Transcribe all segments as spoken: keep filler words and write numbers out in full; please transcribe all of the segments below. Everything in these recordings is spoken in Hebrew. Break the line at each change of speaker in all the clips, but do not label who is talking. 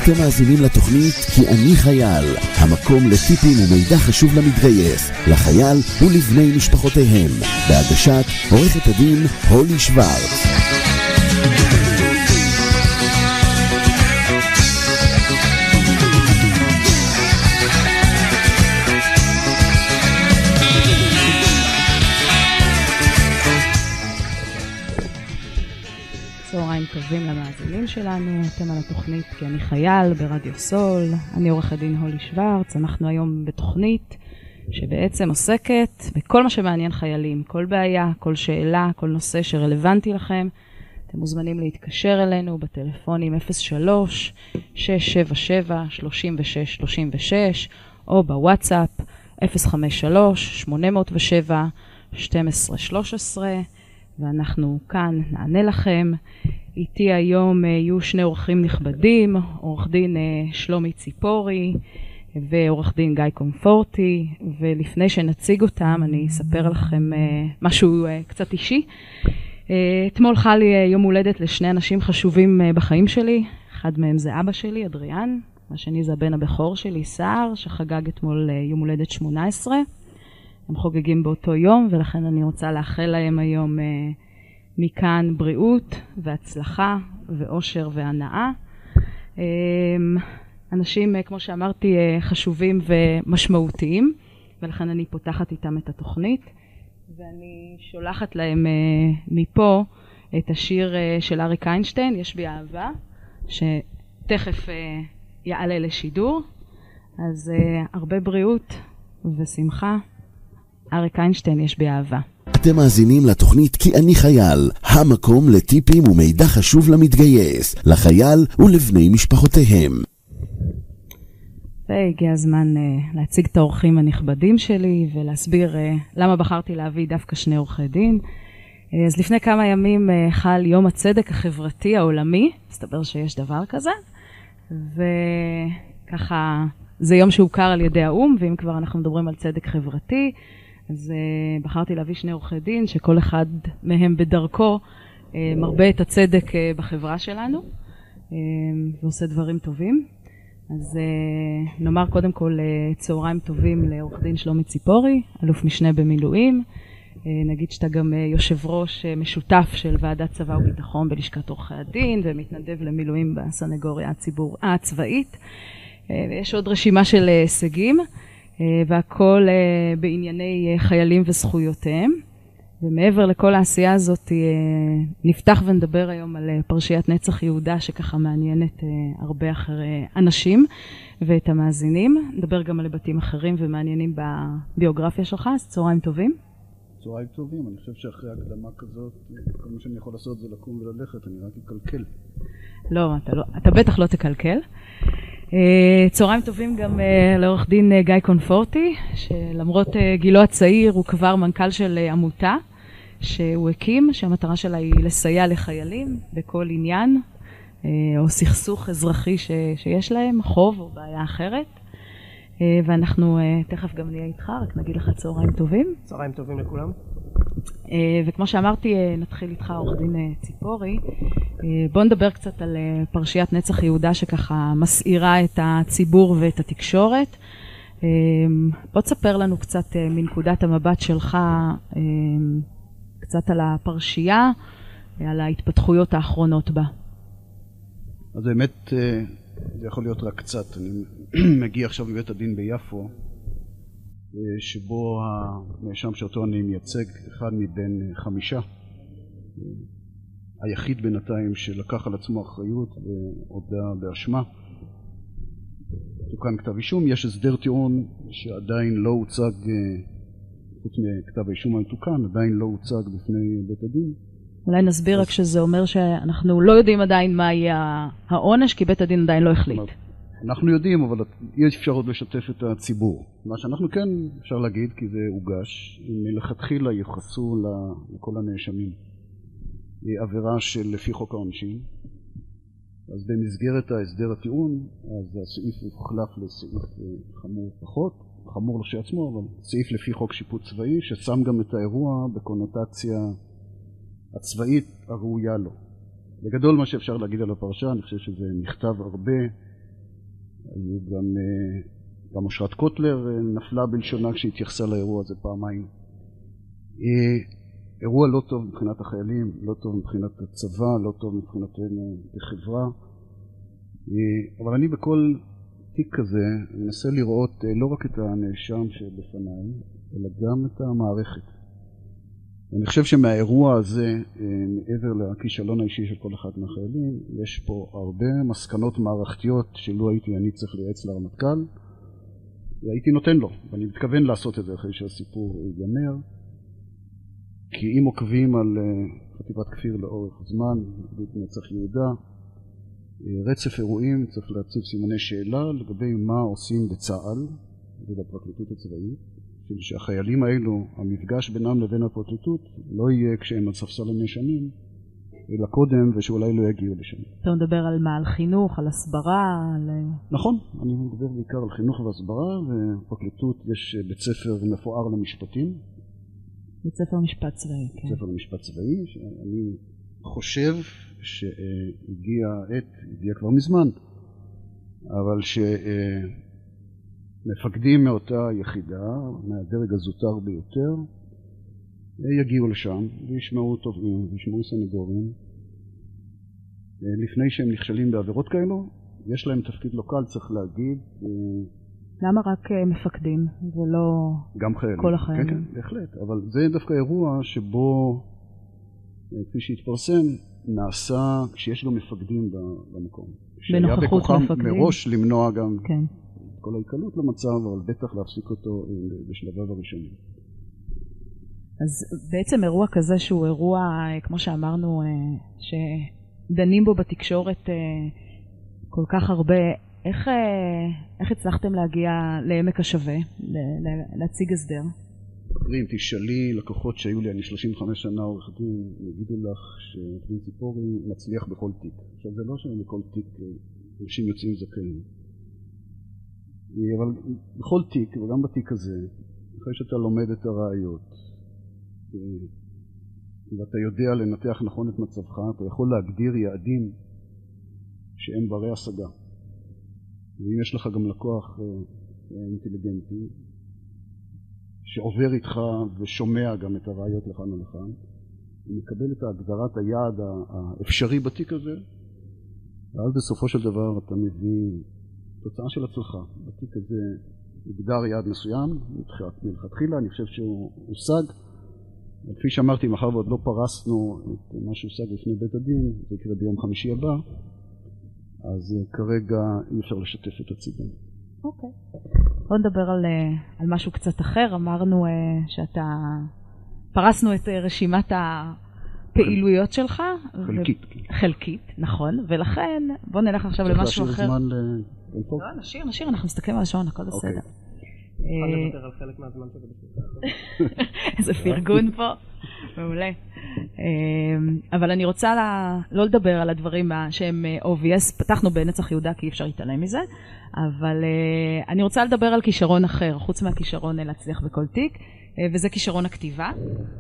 אתם מאזינים לתוכנית כי אני חייל, המקום לטיפים ומידע חשוב למתגייס, לחייל ולבני משפחותיהם, בהגשת עורכת הדין הולי שוורץ.
צהריים טובים למאזינים שלנו, אתם על התוכנית כי אני חייל ברדיו סול, אני עורכת דין הולי שוורץ. אנחנו היום בתוכנית שבעצם עוסקת בכל מה שמעניין חיילים, כל בעיה, כל שאלה, כל נושא שרלוונטי לכם. אתם מוזמנים להתקשר אלינו בטלפונים אפס שלוש שש שבע שבע שלוש שש שלוש שש או בוואטסאפ אפס חמש שלוש שמונה אפס שבע שתים עשרה שלוש עשרה, ואנחנו כאן נענה לכם. איתי היום יהיו שני אורחים נכבדים, עורך דין שלומי ציפורי ועורך דין גיא קונפורטי, ולפני שנציג אותם אני אספר לכם משהו קצת אישי. אתמול חל יום הולדת לשני אנשים חשובים בחיים שלי, אחד מהם זה אבא שלי, אדריאן, השני זה הבן הבכור שלי, סער, שחגג אתמול יום הולדת שמונה עשרה. הם חוגגים באותו יום, ולכן אני רוצה לאחל להם היום אה, מכאן בריאות והצלחה ואושר והנאה. אה, אנשים, אה, כמו שאמרתי, אה, חשובים ומשמעותיים, ולכן אני פותחת איתם את התוכנית, ואני שולחת להם אה, מפה את השיר אה, של אריק איינשטיין, יש בי אהבה, שתכף אה, יעלה לשידור. אז אה, הרבה בריאות ושמחה. אריק איינשטיין, יש בי אהבה.
אתם מאזינים לתוכנית כי אני חייל, המקום לטיפים ומידע חשוב למתגייס, לחייל ולבני משפחותיהם.
והגיע הזמן uh, להציג את האורחים הנכבדים שלי ולהסביר uh, למה בחרתי להביא דווקא שני עורכי דין. Uh, אז לפני כמה ימים uh, חל יום הצדק החברתי העולמי, מסתבר שיש דבר כזה, וככה זה יום שהוכר על ידי האום, ואם כבר אנחנו מדברים על צדק חברתי, אז uh, בחרתי להביא שני עורכי דין שכל אחד מהם בדרכו uh, מרבה את הצדק uh, בחברה שלנו uh, ועושה דברים טובים. אז uh, נאמר קודם כל uh, צהריים טובים לעורך דין שלומי ציפורי, אלוף משנה במילואים. Uh, נגיד שאתה גם uh, יושב ראש uh, משותף של ועדת צבא וביטחון בלשכת עורכי הדין ומתנדב למילואים בסנגוריה הציבור הצבאית. Uh, ויש עוד רשימה של uh, הישגים. והכל בענייני חיילים וזכויותיהם. ומעבר לכל העשייה הזאת נפתח ונדבר היום על פרשיית נצח יהודה שככה מעניינת הרבה אחרי אנשים ואת המאזינים. נדבר גם על היבטים אחרים ומעניינים בביוגרפיה שלך. אז צהריים טובים.
צהריים טובים. אני חושב שאחרי הקדמה כזאת כל מה שאני יכול לעשות זה לקום וללכת, אני רק אקלקל.
לא, אתה, לא, אתה בטח לא תקלקל. Uh, צהריים טובים גם uh, לעורך דין uh, גיא קונפורטי, שלמרות uh, גילו הצעיר הוא כבר מנכ"ל של uh, עמותה שהוא הקים, שהמטרה שלה היא לסייע לחיילים בכל עניין uh, או סכסוך אזרחי ש, שיש להם, חוב או בעיה אחרת. Uh, ואנחנו uh, תכף גם נהיה איתך, רק נגיד לך צהריים טובים.
צהריים טובים לכולם.
Uh, וכמו שאמרתי, uh, נתחיל איתך עורך דין uh, ציפורי. Uh, בוא נדבר קצת על uh, פרשיית נצח יהודה שככה מסעירה את הציבור ואת התקשורת. Uh, בוא תספר לנו קצת uh, מנקודת המבט שלך, uh, קצת על הפרשייה, uh, על ההתפתחויות האחרונות בה.
אז באמת uh, זה יכול להיות רק קצת. אני מגיע עכשיו מבית הדין ביפו, שבו הנאשם שאותו אני מייצג, אחד מבין חמישה, היחיד בינתיים שלקח על עצמו אחריות והודה באשמה, תוקן כתב אישום. יש הסדר טיעון שעדיין לא הוצג, חוץ מכתב האישום המתוקן, עדיין לא הוצג בפני בית הדין.
אולי נסביר רק שזה אומר שאנחנו לא יודעים עדיין מה יהיה העונש, כי בית הדין עדיין לא החליט.
אנחנו יודעים, אבל יש אפשר עוד לשתף את הציבור. מה שאנחנו כן אפשר להגיד, כי זה הוגש, מלכתחילה יחסו לכל הנאשמים עבירה של לפי חוק העונשין. אז במסגרת ההסדר הטיעון, אז הסעיף הוחלף לסעיף חמור פחות, חמור לשעצמו, אבל סעיף לפי חוק שיפוט צבאי, ששם גם את האירוע בקונוטציה הצבאית הראויה לו. בגדול מה שאפשר להגיד על הפרשה, אני חושב שזה נכתב הרבה היו גם, גם אושרת קוטלר נפלה בלשונה כשהתייחסה לאירוע הזה פעמיים. אירוע לא טוב מבחינת החיילים, לא טוב מבחינת הצבא, לא טוב מבחינתנו כחברה. אבל אני בכל תיק כזה מנסה לראות לא רק את הנאשם שבפניי, אלא גם את המערכת. אני חושב שמהאירוע הזה, מעבר לכישלון האישי של כל אחד מהחיילים, יש פה הרבה מסקנות מערכתיות שלא הייתי אני צריך לייעץ לרמטכ"ל, והייתי נותן לו, ואני מתכוון לעשות את זה אחרי שהסיפור ייגמר, כי אם עוקבים על חטיבת כפיר לאורך זמן, גדוד נצח יהודה, רצף אירועים צריך להציב סימני שאלה לגבי מה עושים בצה"ל ובפרקליטות הצבאית, שהחיילים האלו, המפגש בינם לבין הפרקליטות לא יהיה כשהם על ספסל הנאשמים, אלא קודם ושאולי לא יגיעו לשם.
אתה מדבר על מה? על חינוך, על הסברה? על...
נכון, אני מדבר בעיקר על חינוך והסברה, ובפרקליטות יש בית ספר מפואר למשפטים.
בית ספר משפט צבאי, כן.
בית ספר למשפט צבאי, שאני חושב שהגיע עת, הגיע כבר מזמן, אבל ש... מפקדים מאותה יחידה, מהדרג הזוטר ביותר, יגיעו לשם וישמעו תובעים וישמעו סניגורים. לפני שהם נכשלים בעבירות כאלו, יש להם תפקיד לוקל, צריך להגיד.
למה רק מפקדים ולא
גם חיילים?
כל החיילים?
כן, כן, בהחלט. אבל זה דווקא אירוע שבו, כפי שהתפרסם, נעשה כשיש גם מפקדים במקום.
בנוכחות מפקדים?
מראש למנוע גם...
כן.
כל ההיקלות למצב, אבל בטח להפסיק אותו בשלביו הראשונים.
אז בעצם אירוע כזה שהוא אירוע, כמו שאמרנו, שדנים בו בתקשורת כל כך הרבה, איך, איך הצלחתם להגיע לעמק השווה, להציג הסדר?
אם תשאלי לקוחות שהיו לי, אני שלושים וחמש שנה עורך דין, יגידו לך שעורך דין ציפורי מצליח בכל תיק. עכשיו זה לא שבכל תיק אנשים יוצאים זכאים. אבל בכל תיק, וגם בתיק הזה, אחרי שאתה לומד את הראיות, ואתה יודע לנתח נכון את מצבך, אתה יכול להגדיר יעדים שהם ברי השגה. ואם יש לך גם לקוח אינטליגנטי, שעובר איתך ושומע גם את הראיות לכאן ולכאן, ומקבל את הגדרת היעד האפשרי בתיק הזה, ואז בסופו של דבר אתה מביא תוצאה של הצלחה. בתיק הזה הוגדר יעד מסוים, מלכתחילה, אני חושב שהוא הושג. כפי שאמרתי, מאחר ועוד לא פרסנו את מה שהושג לפני בית הדין, זה יקרה ביום חמישי הבא, אז כרגע אי אפשר לשתף את הציבור.
אוקיי. בוא נדבר על, על משהו קצת אחר. אמרנו שאתה, פרסנו את רשימת הפעילויות שלך.
חלקית.
ו... חלקית, נכון. ולכן, בוא נלך עכשיו למשהו אחר.
צריך להשאיר זמן ל...
לא, נשאיר, נשאיר, אנחנו מסתכלים על השעון, הכל בסדר.
אני לוותר על חלק מהזמן שזה בשביל.
איזה פרגון פה, מעולה. אבל אני רוצה לא לדבר על הדברים שהם obvious, פתחנו בנצח יהודה כי אי אפשר להתעלם מזה, אבל אני רוצה לדבר על כישרון אחר, חוץ מהכישרון להצליח בכל תיק, וזה כישרון הכתיבה.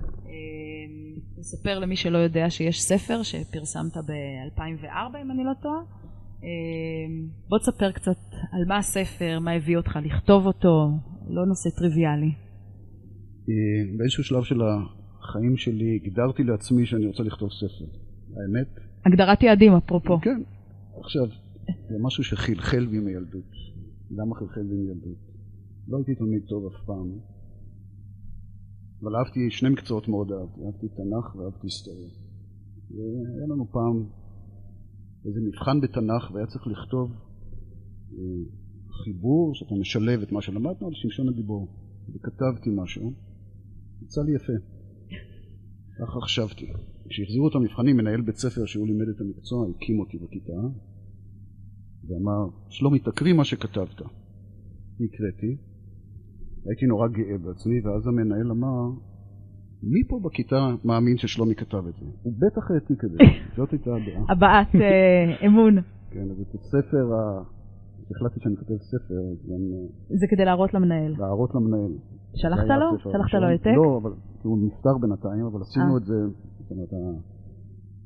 נספר למי שלא יודע שיש ספר שפרסמת ב-אלפיים וארבע, אם אני לא טועה. בוא תספר קצת על מה הספר, מה הביא אותך לכתוב אותו, לא נושא טריוויאלי.
באיזשהו שלב של החיים שלי הגדרתי לעצמי שאני רוצה לכתוב ספר. האמת?
הגדרת יעדים אפרופו.
כן. עכשיו, זה משהו שחלחל בי מילדות. למה חלחל בי מילדות? לא הייתי תלמיד טוב אף פעם. אבל אהבתי שני מקצועות מאוד אהבתי. אהבתי תנ"ך ואהבתי היסטוריה. והיה לנו פעם איזה מבחן בתנ"ך, והיה צריך לכתוב אה, חיבור שאתה משלב את מה שלמדנו על שמשון הגיבור. וכתבתי משהו, יצא לי יפה. ככה חשבתי. כשהחזירו את המבחנים, מנהל בית ספר שהוא לימד את המקצוע, הקים אותי בכיתה, ואמר, שלומי, תקריא מה שכתבת. הקראתי, הייתי נורא גאה בעצמי, ואז המנהל אמר, מי פה בכיתה מאמין ששלומי כתב את זה? הוא בטח העתיק את זה. זאת הייתה הדעה.
הבעת אמון.
כן, אז את הספר, החלטתי שאני כותב ספר, גם...
זה כדי להראות למנהל.
להראות למנהל.
שלחת לו? שלחת לו העתק?
לא, אבל הוא נפטר בינתיים, אבל עשינו את זה, זאת אומרת,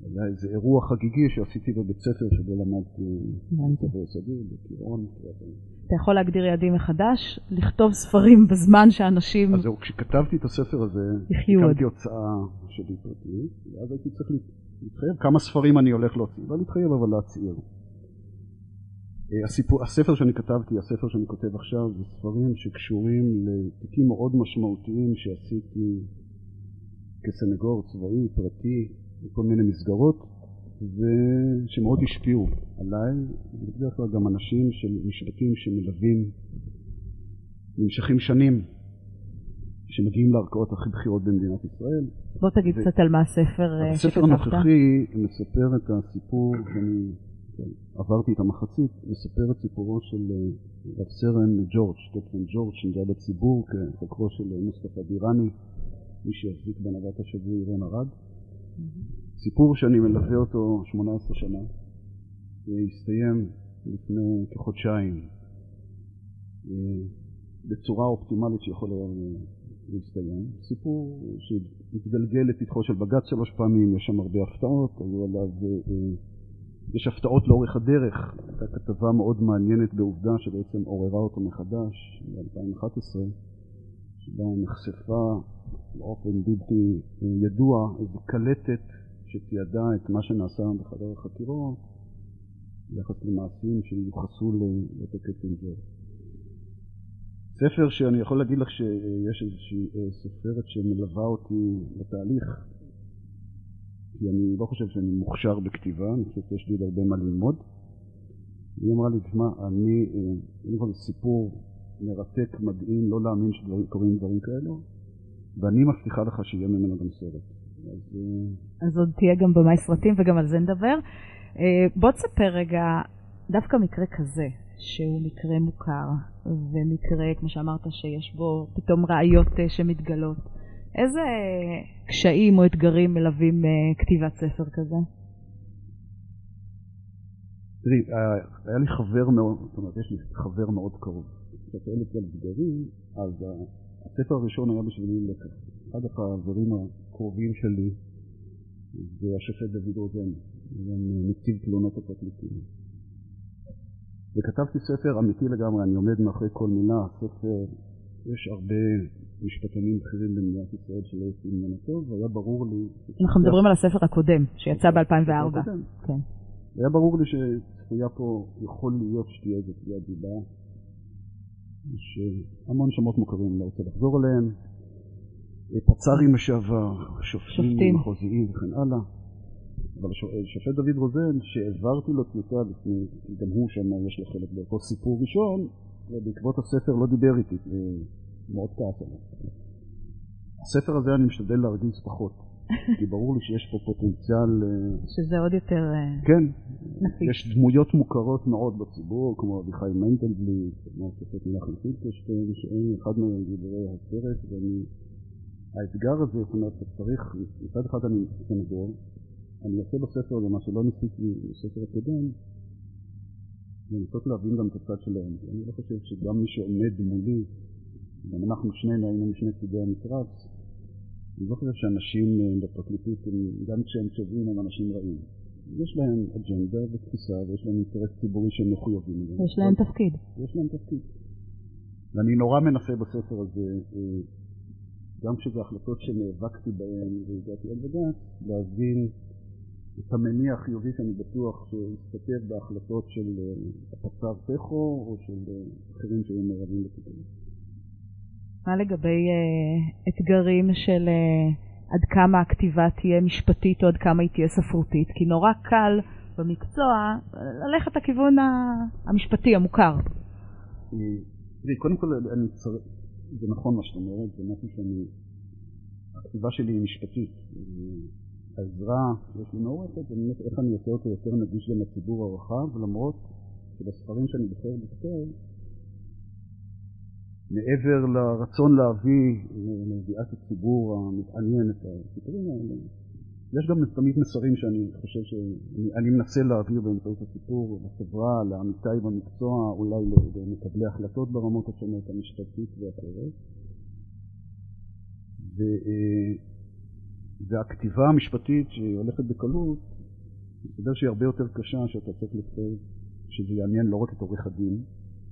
היה איזה אירוע חגיגי שעשיתי בבית ספר שבו למדתי ספר יסודי, בקירון.
אתה יכול להגדיר יעדים מחדש, לכתוב ספרים בזמן שאנשים...
אז זהו, כשכתבתי את הספר הזה, הקמתי הוצאה שלי פרטית, ואז הייתי צריך להתחייב כמה ספרים אני הולך להוציא, לא להתחייב אבל להצעיר. הסיפור, הספר שאני כתבתי, הספר שאני כותב עכשיו, זה ספרים שקשורים לתיקים מאוד משמעותיים שעשיתי כסנגור צבאי, פרטי, בכל מיני מסגרות, ושמאוד השפיעו עליי. זה בדרך כלל גם אנשים של משפטים שמלווים, נמשכים שנים, שמגיעים לערכאות הכי בכירות במדינת ישראל.
בוא תגיד קצת על מה הספר שכתבת.
הספר הנוכחי מספר את הסיפור, שאני עברתי את המחצית, מספר את סיפורו של רב סרן ג'ורג', קפטן ג'ורג', שנדע בציבור כחוקרו של מוסטפא דיראני, מי שהחזיק בהנהגת השבוי עירון ארד. סיפור שאני מלווה אותו שמונה עשרה שנה, הסתיים לפני כחודשיים בצורה אופטימלית שיכול היה להסתיים. סיפור שהתגלגל לפתחו של בג"ץ שלוש פעמים, יש שם הרבה הפתעות, היו עליו, יש הפתעות לאורך הדרך. הייתה כתבה מאוד מעניינת בעובדה שבעצם עוררה אותו מחדש ב-אלפיים ואחת עשרה, שבה נחשפה באופן בלתי ידוע איזו קלטת שתיעדה את מה שנעשה בחדר החקירות ביחס למעשים שיוחסו לאותו קפטן ג'ורג'. ספר שאני יכול להגיד לך שיש איזושהי סופרת שמלווה אותי בתהליך, כי אני לא חושב שאני מוכשר בכתיבה, אני חושב שיש לי הרבה מה ללמוד. היא אמרה לי, תשמע, אני, אני חושב סיפור מרתק, מדהים, לא להאמין שקוראים דברים כאלו, ואני מבטיחה לך שיהיה ממנו גם סרט. אז,
אז עוד תהיה גם במאי סרטים וגם על זה נדבר. בוא תספר רגע, דווקא מקרה כזה, שהוא מקרה מוכר, ומקרה, כמו שאמרת, שיש בו פתאום ראיות שמתגלות. איזה קשיים או אתגרים מלווים כתיבת ספר כזה?
תראי, היה לי חבר מאוד, זאת אומרת, יש לי חבר מאוד קרוב. כשאתה שואלת על אתגרים, אז הספר הראשון היה בשבילי לקח. אחד החברים הקרובים שלי זה השופט דוד רוזן, נציב תלונות הפרקליטים. וכתבתי ספר אמיתי לגמרי, אני עומד מאחורי כל מילה. הספר, יש הרבה משפטנים בכירים במדינת ישראל שלא יוצאים ממנו טוב, והיה ברור לי...
אנחנו מדברים על הספר הקודם, שיצא ב-אלפיים וארבע. כן.
היה ברור לי שצפויה פה יכול להיות שתהיה איזו תביעת דיבה, שהמון שמות מוכרים, לא רוצה לחזור עליהם, פצ"רים לשעבר, שופטים מחוזיים וכן הלאה. אבל שופט דוד רוזן, שהעברתי לו טיוטה לפני, גם הוא שם יש לו חלק באותו סיפור ראשון, ובעקבות הספר לא דיבר איתי, מאוד כעס עליו. הספר הזה אני משתדל להרגיז פחות, כי ברור לי שיש פה פוטנציאל...
שזה עוד יותר...
כן, יש דמויות מוכרות מאוד בציבור, כמו אביחי מנדלבליט, כמו שופט מנחם פילקשטיין, שאין אחד מגיבורי הסרט, ואני... האתגר הזה, זאת אומרת, צריך, מצד אחד אני סנגור, אני אעשה בספר למה שלא ניסיתי בספר הקודם, ולנסות להבין גם את הצד שלהם. אני לא חושב שגם מי שעומד מולי, גם אנחנו שנינו היינו משני צדי המתרס, אני לא חושב שאנשים בפרקליטות, גם כשהם טובים, הם אנשים רעים. יש להם אג'נדה ותפיסה, ויש להם אינטרס ציבורי שהם מחויבים.
יש להם תפקיד.
יש להם תפקיד. ואני נורא מנסה בספר הזה, גם כשזה החלטות שנאבקתי בהן והגעתי על בג"ץ, להבין את המניע החיובי שאני בטוח שהסתתר בהחלטות של הפצ"ר פחו או של אחרים שהיו מעורבים בטיפול.
מה לגבי uh, אתגרים של uh, עד כמה הכתיבה תהיה משפטית או עד כמה היא תהיה ספרותית? כי נורא קל במקצוע ללכת לכיוון המשפטי המוכר.
תראי, קודם כל אני צר... זה נכון מה שאת אומרת, זה משהו שאני... הכתיבה שלי היא משפטית. העזרה שיש לי מעורכת, זה באמת איך אני עושה אותו יותר נגיש גם לציבור הרחב, למרות שבספרים שאני בוחר לכתוב, מעבר לרצון להביא לידיעת הציבור המתעניין את הסיפורים האלה, יש גם תמיד מסרים שאני חושב שאני מנסה להעביר באמצעות הסיפור לחברה, לעמיתיי במקצוע, אולי למקבלי החלטות ברמות השונות המשפטית ואחרות. והכתיבה המשפטית שהיא הולכת בקלות, מסתבר שהיא הרבה יותר קשה, שאתה צריך לכתוב, שזה יעניין לא רק את עורך הדין,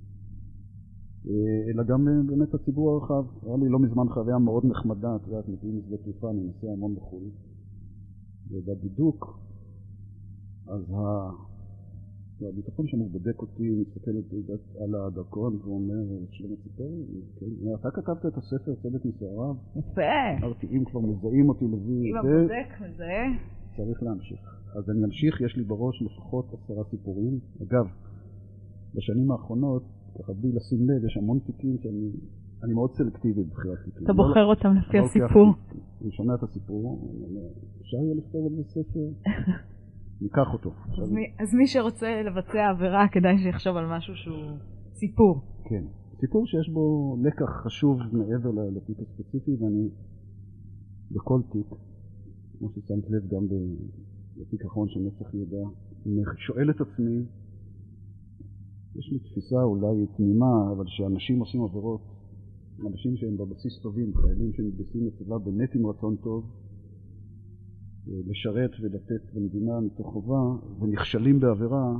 אלא גם באמת הציבור הרחב. היה לי לא מזמן חוויה מאוד נחמדה, את יודעת, מגיעים לשדה תעופה, אני נוסע המון בחו"ל, ובבידוק, אז הביטחון שם הוא בודק אותי, מסתכל על הדרכון ואומר, שלום הציפורי, אתה כתבת את הספר צדק מסועריו?
יפה.
אמרתי, אם כבר מזהים אותי לביא,
אם הבודק מזהה,
צריך להמשיך. אז אני אמשיך, יש לי בראש לפחות עשרה סיפורים. אגב, בשנים האחרונות, ככה בלי לשים לב, יש המון תיקים שאני אני מאוד סלקטיבי בבחירת תיקים.
אתה בוחר אותם לפי הסיפור.
אני שומע את הסיפור, אפשר יהיה לכתוב על זה ספר? ניקח אותו.
אז מי שרוצה לבצע עבירה, כדאי שיחשוב על משהו שהוא סיפור.
כן, סיפור שיש בו לקח חשוב מעבר לתיק הספציפי, ואני בכל תיק, כמו ששמת לב גם בתיק האחרון של נצח יהודה, אני שואל את עצמי, יש לי תפיסה אולי תמימה, אבל שאנשים עושים עבירות, אנשים שהם בבסיס טובים, חיילים שמתגייסים לצבא באמת עם רצון טוב, לשרת ולתת במדינה מתוך חובה, ונכשלים בעבירה,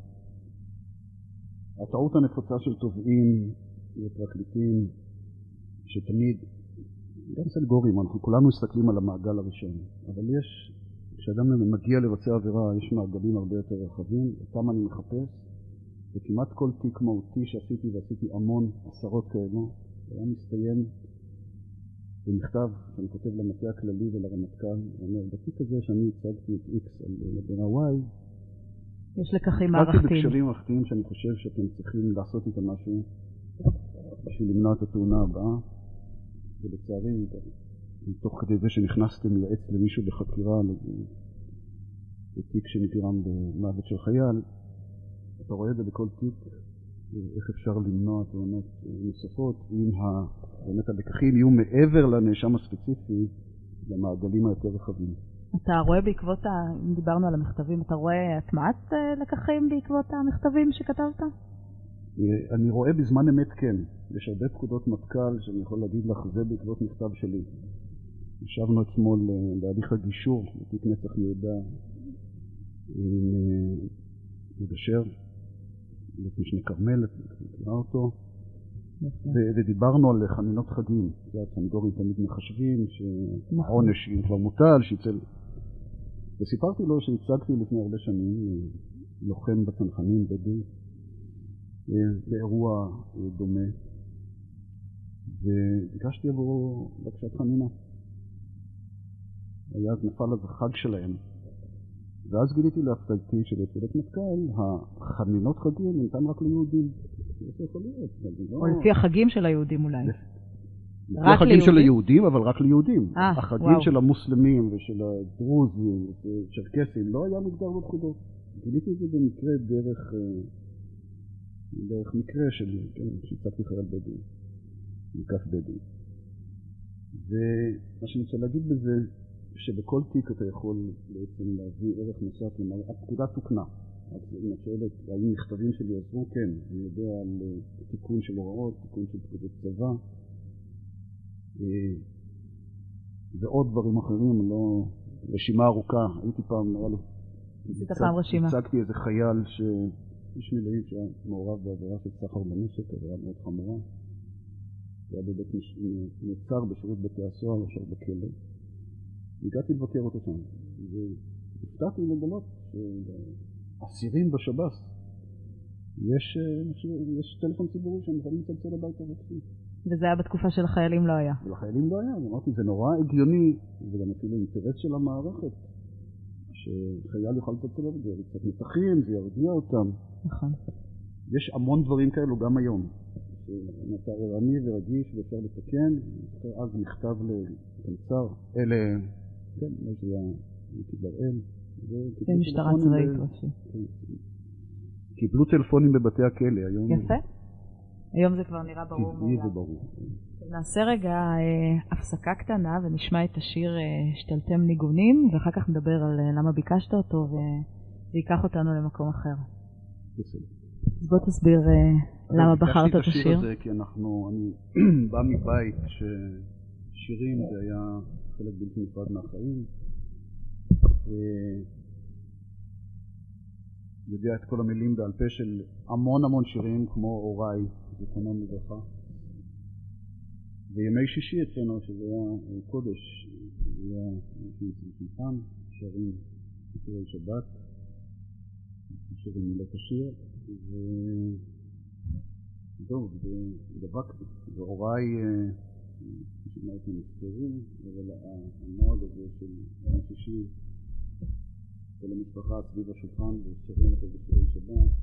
הטעות הנפוצה של תובעים ופרקליטים, שתמיד, גם סנגורים, אנחנו כולנו מסתכלים על המעגל הראשון, אבל יש, כשאדם מגיע לבצע עבירה, יש מעגלים הרבה יותר רחבים, אותם אני מחפש, וכמעט כל תיק מהותי שעשיתי, ועשיתי המון עשרות כאלו, היה מסתיים במכתב שאני כותב למטה הכללי ולרמטכ"ל, ואומר, בתיק הזה שאני הצגתי את X על עבירה Y,
יש לקחים מערכתיים.
הצגתי בקשרים מערכתיים שאני חושב שאתם צריכים לעשות איתם משהו בשביל למנוע את התאונה הבאה, ולצערי, מתוך כדי זה שנכנסתם לייעץ למישהו בחקירה, לתיק שנגרם במוות של חייל, אתה רואה את זה בכל תיק, איך אפשר למנוע תאונות נוספות, אם באמת הלקחים יהיו מעבר לנאשם הספציפי, למעגלים היותר רחבים.
אתה רואה בעקבות, אם דיברנו על המכתבים, אתה רואה הטמעת לקחים בעקבות המכתבים שכתבת?
אני רואה בזמן אמת כן. יש הרבה פקודות מטכ"ל שאני יכול להגיד לך, זה בעקבות מכתב שלי. ישבנו אתמול בהליך הגישור, בתיק נצח יהודה, עם מגשר, לפני כרמל, נקרא אותו, ודיברנו על חנינות חגים. הסנגורים תמיד מחשבים שהעונש כבר מוטל, שיצל... וסיפרתי לו שהצגתי לפני הרבה שנים לוחם בצנחנים בדואי באירוע דומה, וביקשתי עבורו בקשת חנינה. היה אז נפל אז החג שלהם, ואז גיליתי להפתעתי שבפקודות מטכ"ל החנינות חגים ניתן רק ליהודים. זה יכול להיות.
או לפי החגים של היהודים אולי.
לפי החגים של היהודים, אבל רק ליהודים. החגים של המוסלמים ושל הדרוזים וצ'רקסים לא היה מוגדר בפקודות. גיליתי את זה במקרה דרך דרך מקרה של שהצגתי חייל בדואי, מקף בדואי. ומה שאני רוצה להגיד בזה, שבכל תיק אתה יכול בעצם להביא ערך נוסף, למעלה, הפקודה תוקנה. אז אם את שואלת, האם מכתבים שלי עזרו? כן, אני יודע על תיקון של הוראות, תיקון של פקודות צבא, ועוד דברים אחרים, לא רשימה ארוכה. הייתי פעם, נראה לי, הצגתי איזה חייל שאיש מילואים שהיה מעורב בעבירה של סחר בנשק, עבירה מאוד חמורה, היה בבית נעצר בשירות בתי הסוהר, ישר בכלא. הגעתי לבקר אותו שם, והפתעתי לגלות שאסירים בשב"ס, יש, יש טלפון ציבורי שהם יכולים לצלצל הביתה וקפים.
וזה היה בתקופה של החיילים לא היה.
ולחיילים לא היה, אמרתי, זה נורא הגיוני, זה גם אפילו אינטרס של המערכת, שחייל יוכל לצלצל את זה, זה קצת מתחים, זה ירגיע אותם.
נכון.
יש המון דברים כאלו גם היום, שאתה ערני ורגיש ואפשר לתקן, אז מכתב לקמצר, אלה... כן, זה היה מיקי בראל.
זה משטרה צבאית ראשי.
קיבלו טלפונים בבתי הכלא היום.
יפה. היום זה כבר נראה ברור.
טבעי וברור.
נעשה רגע הפסקה קטנה ונשמע את השיר שתלתם ניגונים, ואחר כך נדבר על למה ביקשת אותו וזה ייקח אותנו למקום אחר.
בסדר.
אז בוא תסביר למה בחרת את השיר.
ביקשתי את השיר הזה כי אנחנו, אני בא מבית ששירים זה היה חלק בלתי נפרד מהחיים. יודע את כל המילים בעל פה של המון המון שירים כמו אוריי, זיכרונם לברכה. וימי שישי אצלנו, שזה היה קודש, זה היה שמחן, שרים שירי שבת, שירים מילות השיר, וזהו, ודבקתי. ואוריי, שמעתי נפטרו, אבל הנועד הזה של ימי שישי, כל המשפחה סביב השולחן ושרים אחרי בשירי שבת.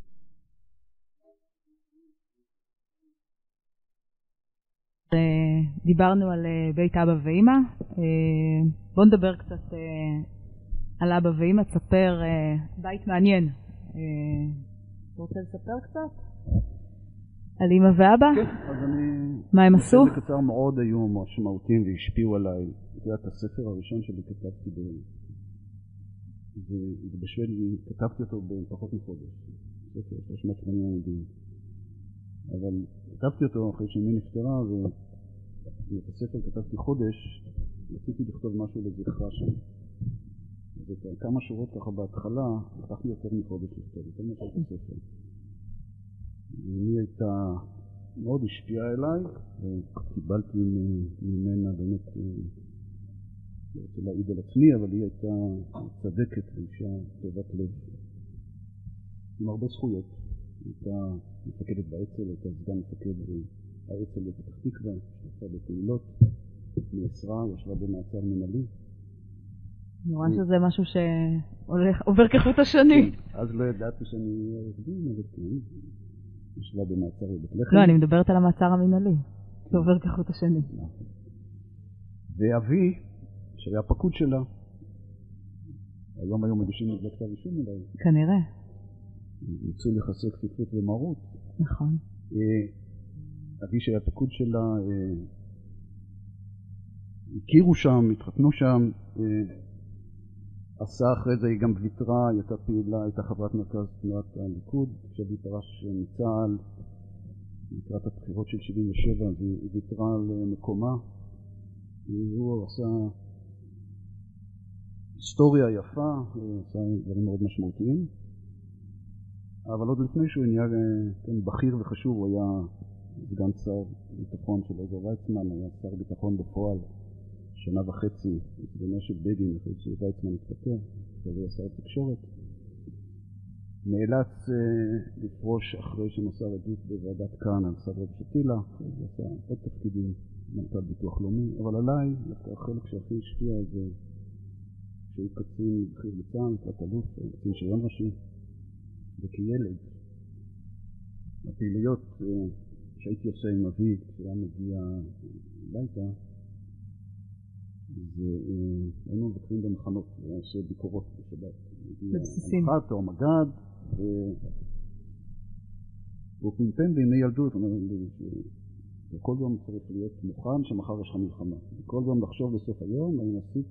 דיברנו על בית אבא ואמא. בואו נדבר קצת על אבא ואמא. תספר, בית מעניין. אתה רוצה לספר קצת על אמא ואבא?
כן, אז אני...
מה הם עשו?
זה קצר מאוד היו משמעותיים והשפיעו עליי. זה היה את הספר הראשון שלי כתבתי ב... ובשוודית כתבתי אותו בפחות מחודש, ספר שלוש מאות ושמונים עמודים, אבל כתבתי אותו אחרי שאמי נפטרה, ואת הספר כתבתי חודש, רציתי לכתוב משהו לזכרה שם. וכמה שורות ככה בהתחלה, לקח לי יותר מחודש לכתוב, יותר מחודש את הספר. אמי הייתה מאוד השפיעה אליי, וקיבלתי ממנה באמת, לא רוצה להעיד על עצמי, אבל היא הייתה צדקת ואישה טובת לב, עם הרבה זכויות. היא הייתה מפקדת באצ"ל, הייתה סגן מפקד האצ"ל בפתח תקווה, השתתפה בפעולות, נאסרה, ישבה במעצר מנהלי.
אני רואה שזה משהו שעובר כחוט השני.
אז לא ידעתי שאני עורך דין, אבל כן, ישבה במעצר בבית לחם.
לא, אני מדברת על המעצר המנהלי, שעובר כחוט השני.
ואבי, שהיה פקוד שלה, היום היו מגישים את כתב אישום אולי.
כנראה.
ניצול יחסי כפיפות ומרות.
נכון.
אבי שהיה פקוד שלה, הכירו שם, התחתנו שם, עשה אחרי זה, היא גם ויתרה, היא הייתה פעילה, הייתה חברת מרכז תנועת הליכוד, כשהיא פרש מצה"ל, לקראת הבחירות של שבעים ושבע, אז היא ויתרה על מקומה. הוא עשה היסטוריה יפה, הוא עשה דברים מאוד משמעותיים, אבל עוד לפני שהוא נהיה כן, בכיר וחשוב, הוא היה סגן שר ביטחון של עזר ויצמן, היה שר ביטחון בפועל שנה וחצי, סגנו של בגין, אחרי שוויצמן התפטר, והיה שר תקשורת. נאלץ uh, לפרוש אחרי שמסר עדות בוועדת כאן על סברה ושתילה, הוא עשה עוד תפקידים, מנכ"ל ביטוח לאומי, אבל עליי, דווקא החלק שהכי השפיע זה שהוא קצין בכיר בצה"ל, תת אלוף, קצין שריון ראשי, וכילד, הפעילויות uh, שהייתי עושה עם אבי כשהיה מגיע הביתה, היינו מבקרים במחנות, היה עושה ביקורות בשבת.
בבסיסים.
מח"ט או מג"ד, והוא פינפן בימי ילדות, וכל יום צריך להיות מוכן שמחר יש לך מלחמה. וכל יום לחשוב בסוף היום, האם עשית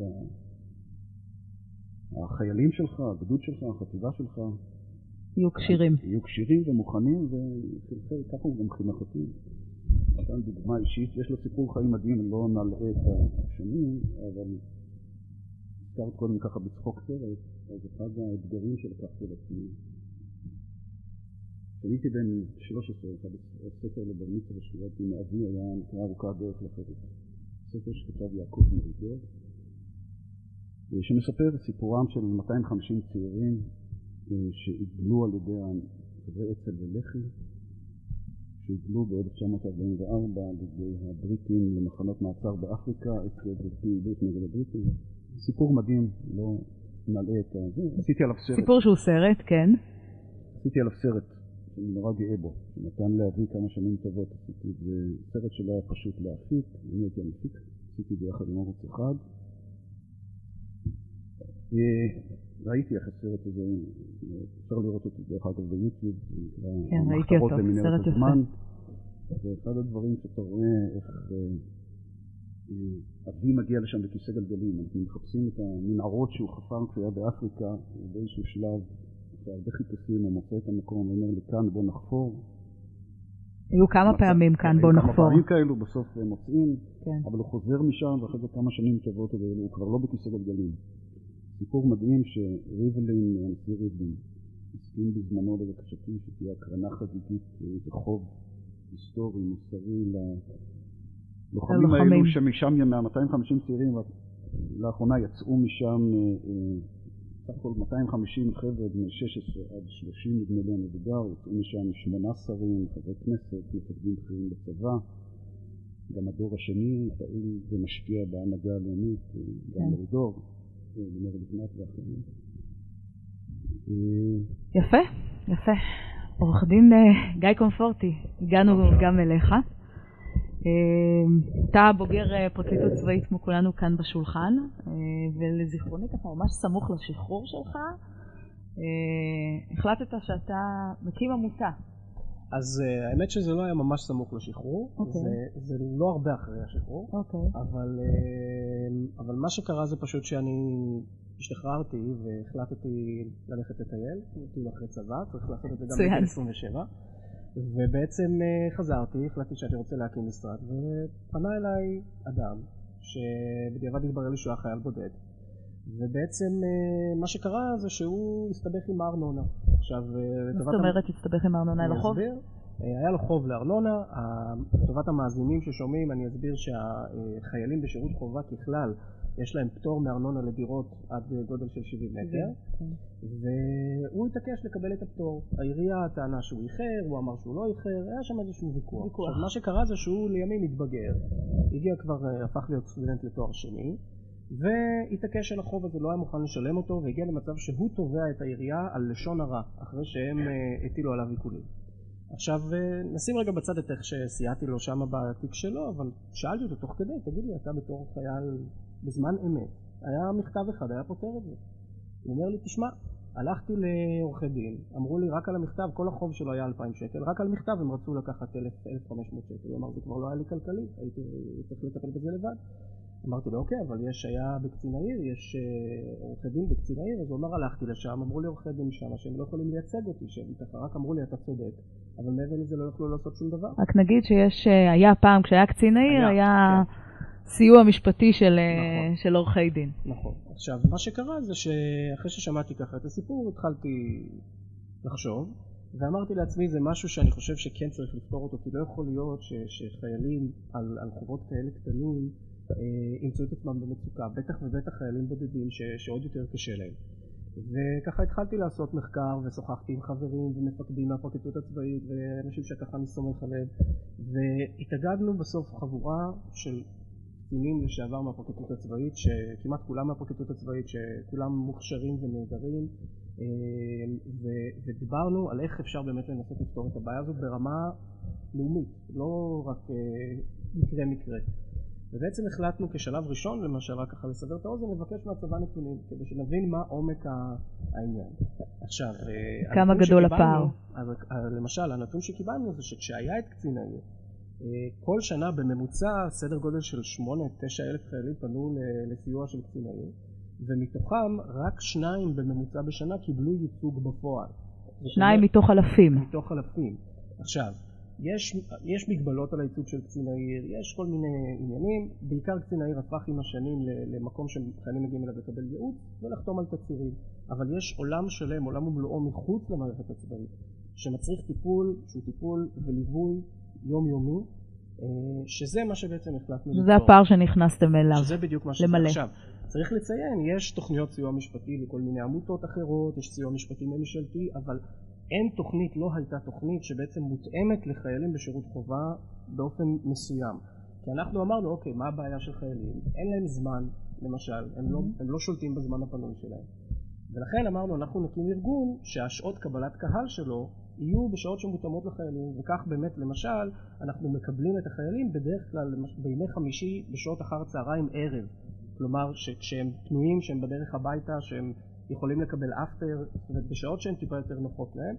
שהחיילים שלך, הגדוד שלך, החטיבה שלך,
יהיו קשירים.
יהיו קשירים ומוכנים, וככה הוא גם חינך אותי. נתן דוגמה אישית, יש לו סיפור חיים מדהים, לא נלאה את השנים, אבל הזכרת קודם ככה בצחוק סרט, אז אחד האתגרים שלקחתי לעצמי. כשהייתי בן שלוש עשרה, אחד הספר לבר מצווה שקיבלתי מאבי היה נקרא ארוכה דרך לחירות. ספר שכתב יעקב מרידור, שמספר סיפורם של מאתיים וחמישים צעירים שהתגלו על ידי חברי אצ"ל ולח"י, שהוגלו ב-אלף תשע מאות ארבעים וארבע על ידי הבריטים למחנות מעצר באפריקה, עקב פעילות נגד הבריטים. סיפור מדהים, לא נעלה את זה. עשיתי עליו סרט.
סיפור שהוא סרט, כן.
עשיתי עליו סרט, שאני נורא גאה בו, שנתן להביא כמה שנים טובות. עשיתי את זה סרט שלא היה פשוט להפיק, אני הייתי המפיק, עשיתי ביחד עם ערוץ אחד. ראיתי איך הסרט הזה, אפשר לראות אותו דרך אגב ביוטיוב,
כן, ראיתי אותו, סרט יפה.
ואחד הדברים שאתה רואה איך אבי מגיע לשם בכיסא גלגלים, אנחנו מחפשים את המנהרות שהוא חפר כשהיה באפריקה, באיזשהו שלב, אחרי הרבה חיפושים, הוא מוצא את המקום, הוא אומר לי כאן בוא נחפור,
היו כמה פעמים כאן, בוא נחפור.
כמה פעמים כאלו, בסוף מוצאים,
כן.
אבל הוא חוזר משם, ואחרי זה כמה שנים טובות, הוא כבר לא בכיסא גלגלים. סיפור מדהים שריבלין, הנשיא ריבלין, הסכים בזמנו לבקשתי שתהיה הקרנה חגיגית בחוב היסטורי, מוסרי, ללוחמים האלו שמשם מה-מאתיים וחמישים צעירים, לאחרונה יצאו משם סך הכל מאתיים וחמישים חבר'ה בני שש עשרה עד שלושים נדמה לי המדובר, יצאו משם שמונה שרים, חברי כנסת, מפקדים בכירים בצבא, גם הדור השני פעיל ומשפיע בהנהגה הלאומית, גם מרידור, לימור לבנת ואחרים.
יפה, יפה. עורך דין גיא קומפורטי, הגענו גם אליך. אתה בוגר פרקליטות צבאית כמו כולנו כאן בשולחן, ולזיכרוני ככה ממש סמוך לשחרור שלך, החלטת שאתה מקים עמותה.
אז uh, האמת שזה לא היה ממש סמוך לשחרור, okay. זה, זה לא הרבה אחרי השחרור, okay. אבל, uh, אבל מה שקרה זה פשוט שאני השתחררתי והחלטתי ללכת לטייל, טיול אחרי צבא, צריך לעשות את זה גם בגיל עשרים ושבע, ובעצם uh, חזרתי, החלטתי שאני רוצה להקים משרד, ופנה אליי אדם שבדיעבד התברר לי שהוא היה חייל בודד, ובעצם מה שקרה זה שהוא הסתבך עם הארנונה. עכשיו,
מה זאת אומרת הסתבך עם הארנונה? היה לו חוב?
היה לו חוב לארנונה. לטובת המאזינים ששומעים, אני אסביר שהחיילים בשירות חובה ככלל, יש להם פטור מארנונה לדירות עד גודל של שבעים מטר, והוא התעקש לקבל את הפטור. העירייה טענה שהוא איחר, הוא אמר שהוא לא איחר, היה שם איזשהו ויכוח. עכשיו, מה שקרה זה שהוא לימים התבגר, הגיע כבר, הפך להיות סטודנט לתואר שני, והתעקש על החוב הזה, לא היה מוכן לשלם אותו, והגיע למצב שהוא תובע את העירייה על לשון הרע, אחרי שהם הטילו עליו עיקולים. עכשיו, נשים רגע בצד את איך שסייעתי לו שם בתיק שלו, אבל שאלתי אותו תוך כדי, תגיד לי, אתה בתור חייל בזמן אמת, היה מכתב אחד, היה פותר את זה. הוא אומר לי, תשמע, הלכתי לעורכי דין, אמרו לי רק על המכתב, כל החוב שלו היה אלפיים שקל, רק על מכתב הם רצו לקחת אלף וחמש מאות שקל. הוא אמר, זה כבר לא היה לי כלכלי, הייתי צריך לטפל בזה לבד. אמרתי לו, אוקיי, אבל יש היה בקצין העיר, יש עורכי דין בקצין העיר, אז הוא אמר, הלכתי לשם, אמרו לי עורכי דין שם, שהם לא יכולים לייצג אותי, שהם ככה, רק אמרו לי, אתה צודק, אבל מעבר לזה לא יכלו לעשות שום דבר.
רק נגיד שיש, היה פעם, כשהיה קצין העיר, היה סיוע משפטי של עורכי דין.
נכון. עכשיו, מה שקרה זה שאחרי ששמעתי ככה את הסיפור, התחלתי לחשוב, ואמרתי לעצמי, זה משהו שאני חושב שכן צריך לפתור אותו, כי לא יכול להיות שחיילים על חובות כאלה קטנים, ימצאו את עצמם במצוקה, בטח ובטח חיילים בודדים ש, שעוד יותר קשה להם. וככה התחלתי לעשות מחקר ושוחחתי עם חברים ומפקדים מהפרקליטות הצבאית ואנשים שככה אני סומך עליהם, והתאגדנו בסוף חבורה של קצינים לשעבר מהפרקליטות הצבאית, שכמעט כולם מהפרקליטות הצבאית, שכולם מוכשרים ונהדרים, ו, ודיברנו על איך אפשר באמת לנסות לפתור את הבעיה הזאת ברמה לאומית, לא רק מקרה מקרה. ובעצם החלטנו כשלב ראשון, למשל רק ככה לסבר את האוזן, לבקש מהצבא נתונים, כדי שנבין מה עומק העניין. עכשיו,
כמה גדול הפער?
אז למשל, הנתון שקיבלנו זה שכשהיה את קצין העיר, כל שנה בממוצע סדר גודל של שמונה עד תשע אלף חיילים פנו לסיוע של קצין העיר, ומתוכם רק שניים בממוצע בשנה קיבלו ייצוג בפועל.
שניים מתוך אלפים.
מתוך אלפים. עכשיו, יש, יש מגבלות על הייצוג של קצין העיר, יש כל מיני עניינים, בעיקר קצין העיר הפך עם השנים למקום שחיילים מגיעים אליו לקבל ייעוץ ולחתום על תצהירים, אבל יש עולם שלם, עולם ומלואו מחוץ למערכת הצבאית, שמצריך טיפול, שהוא טיפול וליווי יומיומי, שזה מה שבעצם החלטנו
שזה לפתור. הפער שנכנסתם אליו,
שזה בדיוק מה שזה.
למלא.
עכשיו, צריך לציין, יש תוכניות סיוע משפטי וכל מיני עמותות אחרות, יש סיוע משפטי ממשלתי, אבל אין תוכנית, לא הייתה תוכנית שבעצם מותאמת לחיילים בשירות חובה באופן מסוים. כי אנחנו אמרנו, אוקיי, מה הבעיה של חיילים? אין להם זמן, למשל, הם לא, הם לא שולטים בזמן הפנוי שלהם. ולכן אמרנו, אנחנו נקים ארגון שהשעות קבלת קהל שלו יהיו בשעות שמותאמות לחיילים, וכך באמת, למשל, אנחנו מקבלים את החיילים בדרך כלל בימי חמישי בשעות אחר צהריים ערב. כלומר, שכשהם פנויים, שהם בדרך הביתה, שהם יכולים לקבל אפטר, זאת אומרת, בשעות שהן טיפה יותר נוחות להם,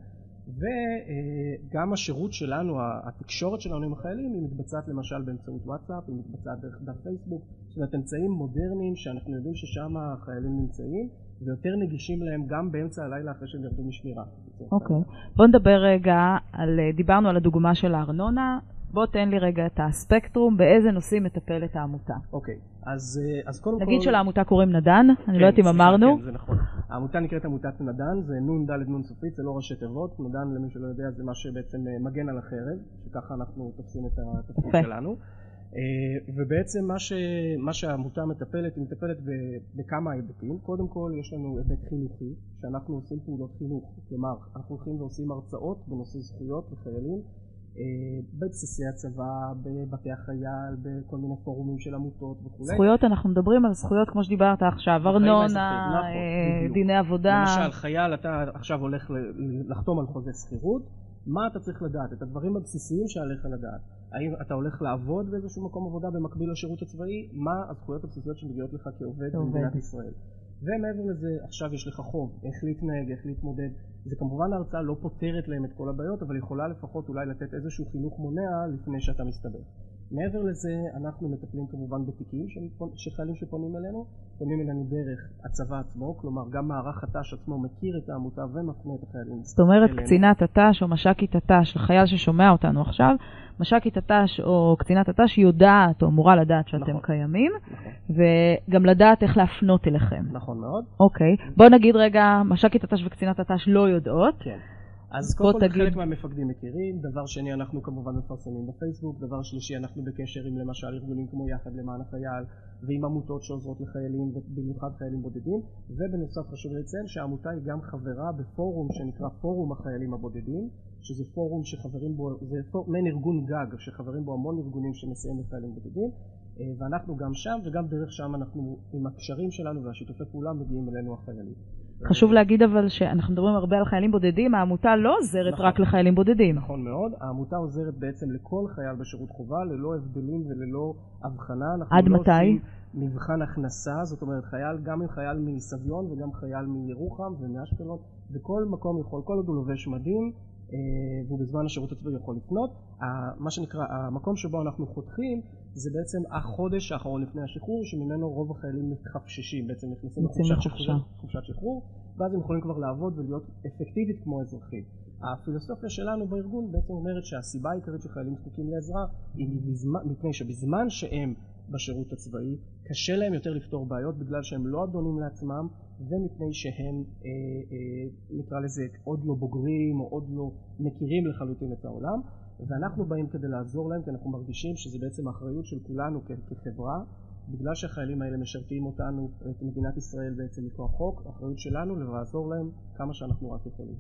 וגם השירות שלנו, התקשורת שלנו עם החיילים, היא מתבצעת למשל באמצעות וואטסאפ, היא מתבצעת דרך דף פייסבוק, זאת אומרת אמצעים מודרניים שאנחנו יודעים ששם החיילים נמצאים, ויותר נגישים להם גם באמצע הלילה אחרי שהם ירדו משמירה.
אוקיי, בוא נדבר רגע, על, דיברנו על הדוגמה של הארנונה, בוא תן לי רגע את הספקטרום, באיזה נושאים מטפלת העמותה.
אוקיי, אז, אז קודם כל...
נגיד שלעמותה קוראים נדן, אני לא יודעת אם אמרנו.
כן, זה נכון. העמותה נקראת עמותת נדן, זה נון ד' נון סופית, זה לא ראשי תיבות. נדן, למי שלא יודע, זה מה שבעצם מגן על החרב, שככה אנחנו תופסים את התפקיד שלנו. ובעצם מה, ש... מה שהעמותה מטפלת, היא מטפלת בכמה היבטים. קודם כל יש לנו היבט חינוכי, שאנחנו עושים פעולות חינוך. כלומר, אנחנו הולכים ועושים הרצאות בנושא זכויות לחיילים, בבסיסי הצבא, בבתי החייל, בכל מיני פורומים של עמותות וכו'.
זכויות, אנחנו מדברים על זכויות כמו שדיברת עכשיו, ארנונה, דיני עבודה.
למשל, חייל, אתה עכשיו הולך לחתום על חוזה שכירות, מה אתה צריך לדעת? את הדברים הבסיסיים שעליך לדעת. האם אתה הולך לעבוד באיזשהו מקום עבודה במקביל לשירות הצבאי? מה הזכויות הבסיסיות שמגיעות לך כעובד במדינת ישראל? ומעבר לזה, עכשיו יש לך חוב, איך להתנהג, איך להתמודד. זה כמובן ההרצאה לא פותרת להם את כל הבעיות, אבל יכולה לפחות אולי לתת איזשהו חינוך מונע לפני שאתה מסתבך. מעבר לזה, אנחנו מטפלים כמובן בתיקים של חיילים שפונים אלינו, פונים אלינו דרך הצבא עצמו, כלומר גם מערך הת"ש עצמו מכיר את העמותה ומפנה את החיילים.
זאת אומרת, קצינת הת"ש או מש"קית הת"ש, לחייל ששומע אותנו עכשיו, מש"קית הת"ש או קצינת הת"ש יודעת או אמורה לדעת שאתם נכון, קיימים, נכון. וגם לדעת איך להפנות אליכם.
נכון מאוד.
אוקיי, בוא נגיד רגע, מש"קית הת"ש וקצינת הת"ש לא יודעות.
כן. אז קודם כל תגיד... חלק מהמפקדים מכירים, דבר שני אנחנו כמובן מפרסמים בפייסבוק, דבר שלישי אנחנו בקשר עם למשל ארגונים כמו יחד למען החייל ועם עמותות שעוזרות לחיילים ובמיוחד חיילים בודדים, ובנוסף חשוב לציין שהעמותה היא גם חברה בפורום שנקרא פורום החיילים הבודדים, שזה פורום שחברים בו, זה מעין ארגון גג שחברים בו המון ארגונים שמסייעים לחיילים בודדים, ואנחנו גם שם וגם דרך שם אנחנו עם הקשרים שלנו והשיתופי פעולה מגיעים אלינו החיילים.
חשוב להגיד אבל שאנחנו מדברים הרבה על חיילים בודדים, העמותה לא עוזרת
נכון,
רק לחיילים בודדים.
נכון מאוד, העמותה עוזרת בעצם לכל חייל בשירות חובה, ללא הבדלים וללא הבחנה.
עד
לא
מתי?
מבחן הכנסה, זאת אומרת חייל, גם עם חייל מסביון וגם חייל מירוחם ומאשקלון, וכל מקום יכול, כל עוד הוא לובש מדים, והוא בזמן השירות הצבאי יכול לפנות. מה שנקרא, המקום שבו אנחנו חותכים זה בעצם החודש האחרון לפני השחרור, שממנו רוב החיילים מתחפששים, בעצם נכנסים לחופשת שחרור, ואז הם יכולים כבר לעבוד ולהיות אפקטיבית כמו אזרחים. הפילוסופיה שלנו בארגון בעצם אומרת שהסיבה העיקרית שחיילים זקוקים לעזרה היא מפני שבזמן שהם בשירות הצבאי קשה להם יותר לפתור בעיות בגלל שהם לא אדונים לעצמם, ומפני שהם אה, אה, נקרא לזה עוד לא בוגרים או עוד לא מכירים לחלוטין את העולם, ואנחנו באים כדי לעזור להם, כי אנחנו מרגישים שזה בעצם האחריות של כולנו כחברה, בגלל שהחיילים האלה משרתים אותנו, את מדינת ישראל בעצם מכוח חוק, האחריות שלנו לעזור להם כמה שאנחנו רק יכולים.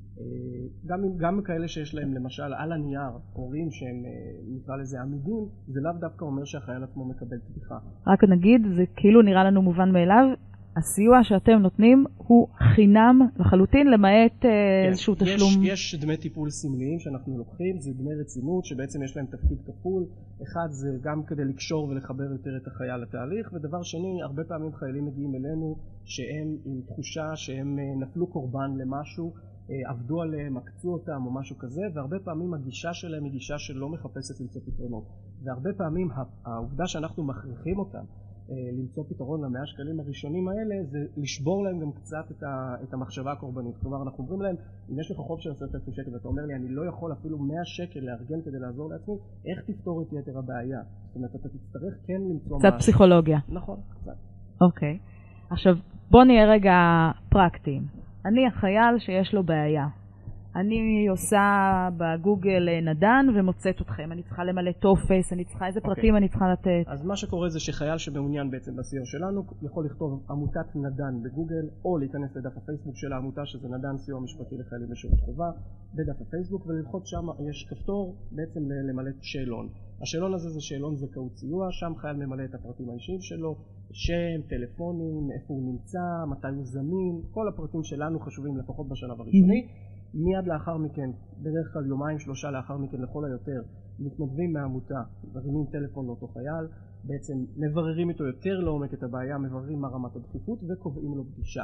גם, גם כאלה שיש להם למשל על הנייר הורים שהם נקרא לזה עמידים, זה לאו דווקא אומר שהחייל עצמו מקבל תמיכה.
רק נגיד, זה כאילו נראה לנו מובן מאליו, הסיוע שאתם נותנים הוא חינם לחלוטין למעט כן, איזשהו תשלום.
יש, יש דמי טיפול סמליים שאנחנו לוקחים, זה דמי רצינות שבעצם יש להם תפקיד כפול. אחד זה גם כדי לקשור ולחבר יותר את החייל לתהליך, ודבר שני, הרבה פעמים חיילים מגיעים אלינו שהם עם תחושה שהם נפלו קורבן למשהו, עבדו עליהם, עקצו אותם או משהו כזה, והרבה פעמים הגישה שלהם היא גישה שלא מחפשת למצוא פתרונות. והרבה פעמים העובדה שאנחנו מכריחים אותם למצוא פתרון למאה שקלים הראשונים האלה, זה לשבור להם גם קצת את, ה, את המחשבה הקורבנית. כלומר, אנחנו אומרים להם, אם יש לך חוב של עשרת אלפים שקל ואתה אומר לי, אני לא יכול אפילו מאה שקל לארגן כדי לעזור לעצמי, איך תפתור את יתר הבעיה? זאת אומרת, אתה תצטרך כן למצוא
קצת
משהו.
פסיכולוגיה.
נכון, קצת.
אוקיי. עכשיו, בוא נהיה רגע פרקטיים. אני החייל שיש לו בעיה. אני עושה בגוגל נדן ומוצאת אתכם. אני צריכה למלא טופס, אני צריכה איזה פרטים okay. אני צריכה לתת.
אז מה שקורה זה שחייל שמעוניין בעצם בסיוע שלנו יכול לכתוב עמותת נדן בגוגל, או להיכנס לדף הפייסבוק של העמותה שזה נדן סיוע משפטי לחיילים בשירות חובה בדף הפייסבוק, וללחוץ שם יש כפתור בעצם למלא שאלון. השאלון הזה זה שאלון זכאות סיוע, שם חייל ממלא את הפרטים האישיים שלו, שם, טלפונים, איפה הוא נמצא, מתי הוא זמין, כל הפרטים שלנו חשובים לפחות בשלב הראשוני. מיד לאחר מכן, בדרך כלל יומיים שלושה לאחר מכן לכל היותר, מתנדבים מהעמותה, מרימים טלפון לאותו חייל, בעצם מבררים איתו יותר לעומק את הבעיה, מבררים מה רמת הדחיפות וקובעים לו פגישה.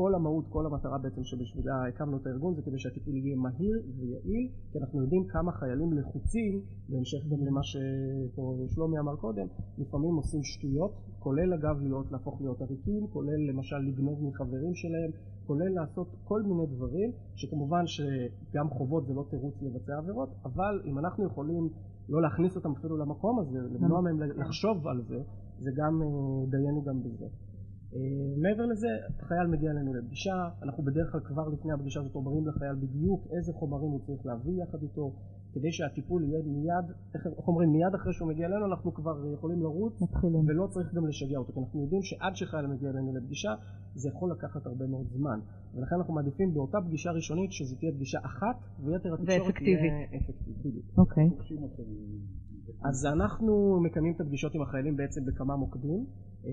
כל המהות, כל המטרה בעצם שבשבילה הקמנו את הארגון זה כדי שהטיפול יהיה מהיר ויעיל, כי אנחנו יודעים כמה חיילים לחוצים, בהמשך גם למה שפה שלומי אמר קודם, לפעמים עושים שטויות, כולל אגב להיות, להפוך להיות עריקים, כולל למשל לגנוב מחברים שלהם, כולל לעשות כל מיני דברים, שכמובן שגם חובות זה לא תירוץ לבצע עבירות, אבל אם אנחנו יכולים לא להכניס אותם אפילו למקום הזה, למנוע מהם לחשוב על זה, זה גם דיינו גם בזה. מעבר לזה, חייל מגיע אלינו לפגישה, אנחנו בדרך כלל כבר לפני הפגישה הזאת אומרים לחייל בדיוק איזה חומרים הוא צריך להביא יחד איתו, כדי שהטיפול יהיה מיד, איך אומרים, מיד אחרי שהוא מגיע אלינו אנחנו כבר יכולים לרוץ, מתחילים. ולא צריך גם לשגע אותו, כי אנחנו יודעים שעד שחייל מגיע אלינו לפגישה זה יכול לקחת הרבה מאוד זמן, ולכן אנחנו מעדיפים באותה פגישה ראשונית שזו תהיה פגישה אחת ויתר התקשורת תהיה אפקטיבית.
אוקיי.
אז אנחנו מקיימים את הפגישות עם החיילים בעצם בכמה מוקדים,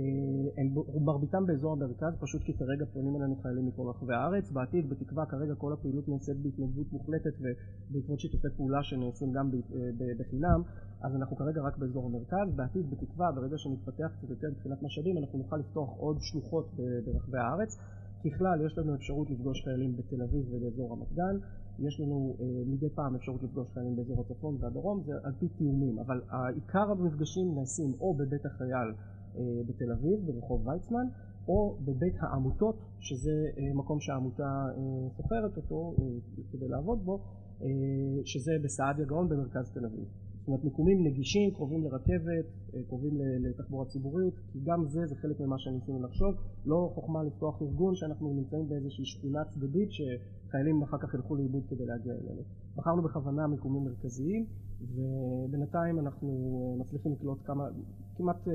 הם מרביתם באזור המרכז, פשוט כי כרגע פונים אלינו חיילים מכל רחבי הארץ, בעתיד בתקווה כרגע כל הפעילות נעשית בהתנדבות מוחלטת ובעקבות שיתופי פעולה שנעשים גם בחינם, אז אנחנו כרגע רק באזור המרכז, בעתיד בתקווה ברגע שנתפתח קצת יותר מבחינת משאבים אנחנו נוכל לפתוח עוד שלוחות ברחבי הארץ. ככלל יש לנו אפשרות לפגוש חיילים בתל אביב ובאזור רמת גן, יש לנו אה, מדי פעם אפשרות לפגוש חיילים באזור הצפון והדרום, זה על פי תיאומים, אבל העיקר המפגשים נעשים או בבית החייל אה, בתל אביב, ברחוב ויצמן, או בבית העמותות, שזה אה, מקום שהעמותה אה, סוחרת אותו אה, כדי לעבוד בו, אה, שזה בסעדיה גאון במרכז תל אביב. זאת אומרת, מיקומים נגישים, קרובים לרכבת, קרובים לתחבורה ציבורית, כי גם זה, זה חלק ממה שניסינו לחשוב. לא חוכמה לפתוח ארגון שאנחנו נמצאים באיזושהי שכונה צדדית שחיילים אחר כך ילכו לאיבוד כדי להגיע אלינו. בחרנו בכוונה מיקומים מרכזיים, ובינתיים אנחנו מצליחים לקלוט כמה, כמעט,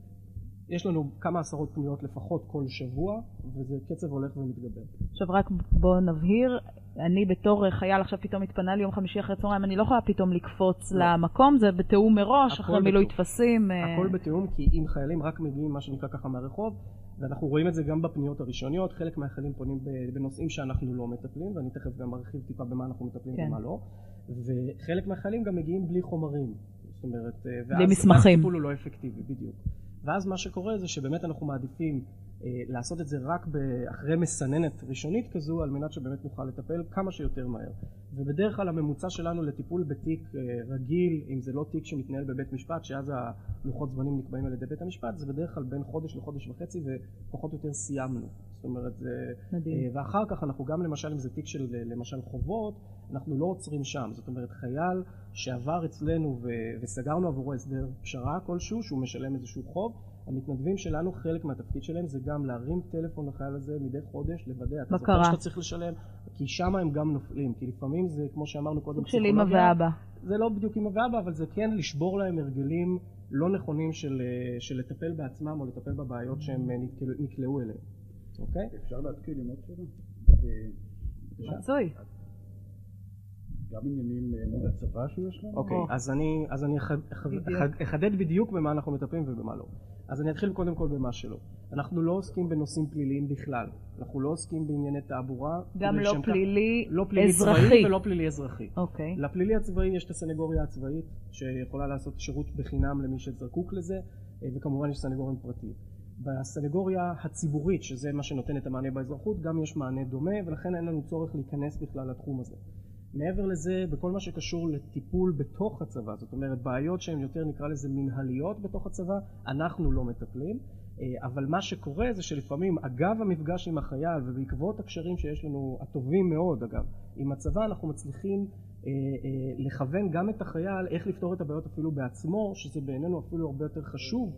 יש לנו כמה עשרות פניות לפחות כל שבוע, וזה קצב הולך ומתגבר.
עכשיו רק בואו נבהיר, אני בתור חייל עכשיו פתאום מתפנה לי יום חמישי אחרי צהריים, אני לא יכולה פתאום לקפוץ לא. למקום, זה בתיאום מראש, אחרי מילוי תפסים.
הכל בתיאום, כי אם חיילים רק מגיעים מה שנקרא ככה מהרחוב, ואנחנו רואים את זה גם בפניות הראשוניות, חלק מהחיילים פונים בנושאים שאנחנו לא מטפלים, ואני תכף גם מרחיב טיפה במה אנחנו מטפלים כן. ומה לא, וחלק מהחיילים גם מגיעים בלי חומרים, זאת אומרת,
בלי מסמכים.
הטיפול הוא לא אפקטיבי, בדיוק. ואז מה שקורה זה שבאמת אנחנו מעדיפים אה, לעשות את זה רק אחרי מסננת ראשונית כזו, על מנת שבאמת נוכל לטפל כמה שיותר מהר. ובדרך כלל הממוצע שלנו לטיפול בתיק אה, רגיל, אם זה לא תיק שמתנהל בבית משפט, שאז הלוחות זמנים נקבעים על ידי בית המשפט, זה בדרך כלל בין חודש לחודש וחצי, ופחות או יותר סיימנו. זאת אומרת, זה, אה, ואחר כך אנחנו גם למשל, אם זה תיק של למשל חובות, אנחנו לא עוצרים שם. זאת אומרת, חייל שעבר אצלנו ו- וסגרנו עבורו הסדר פשרה כלשהו, שהוא משלם איזשהו חוב, המתנדבים שלנו, חלק מהתפקיד שלהם זה גם להרים טלפון לחייל הזה מדי חודש, לוודא, אתה זוכר שאתה צריך לשלם, כי שם הם גם נופלים, כי לפעמים זה, כמו שאמרנו קודם,
של אמא ואבא.
זה לא בדיוק אמא ואבא, אבל זה כן לשבור להם הרגלים לא נכונים של, של לטפל בעצמם או לטפל בבעיות שהם נקלעו אליהם. אוקיי?
אפשר להתקיל עם עוד שאלה?
רצוי.
גם עניינים מול הצבא שיש לנו?
אוקיי, אז אני, אז אני אחדד בדיוק במה אנחנו מטפלים ובמה לא. אז אני אתחיל קודם כל במה שלא. אנחנו לא עוסקים בנושאים פליליים בכלל. אנחנו לא עוסקים בענייני תעבורה.
גם לא פלילי אזרחי.
לא פלילי צבאי ולא פלילי אזרחי.
אוקיי.
לפלילי הצבאי יש את הסנגוריה הצבאית, שיכולה לעשות שירות בחינם למי שזקוק לזה, וכמובן יש סנגורים פרטיים. בסנגוריה הציבורית, שזה מה שנותן את המענה באזרחות, גם יש מענה דומה, ולכן אין לנו צורך להיכנס בכלל לתחום הזה. מעבר לזה, בכל מה שקשור לטיפול בתוך הצבא, זאת אומרת, בעיות שהן יותר נקרא לזה מנהליות בתוך הצבא, אנחנו לא מטפלים, אבל מה שקורה זה שלפעמים, אגב המפגש עם החייל, ובעקבות הקשרים שיש לנו, הטובים מאוד אגב, עם הצבא אנחנו מצליחים אה, אה, לכוון גם את החייל, איך לפתור את הבעיות אפילו בעצמו, שזה בעינינו אפילו הרבה יותר חשוב,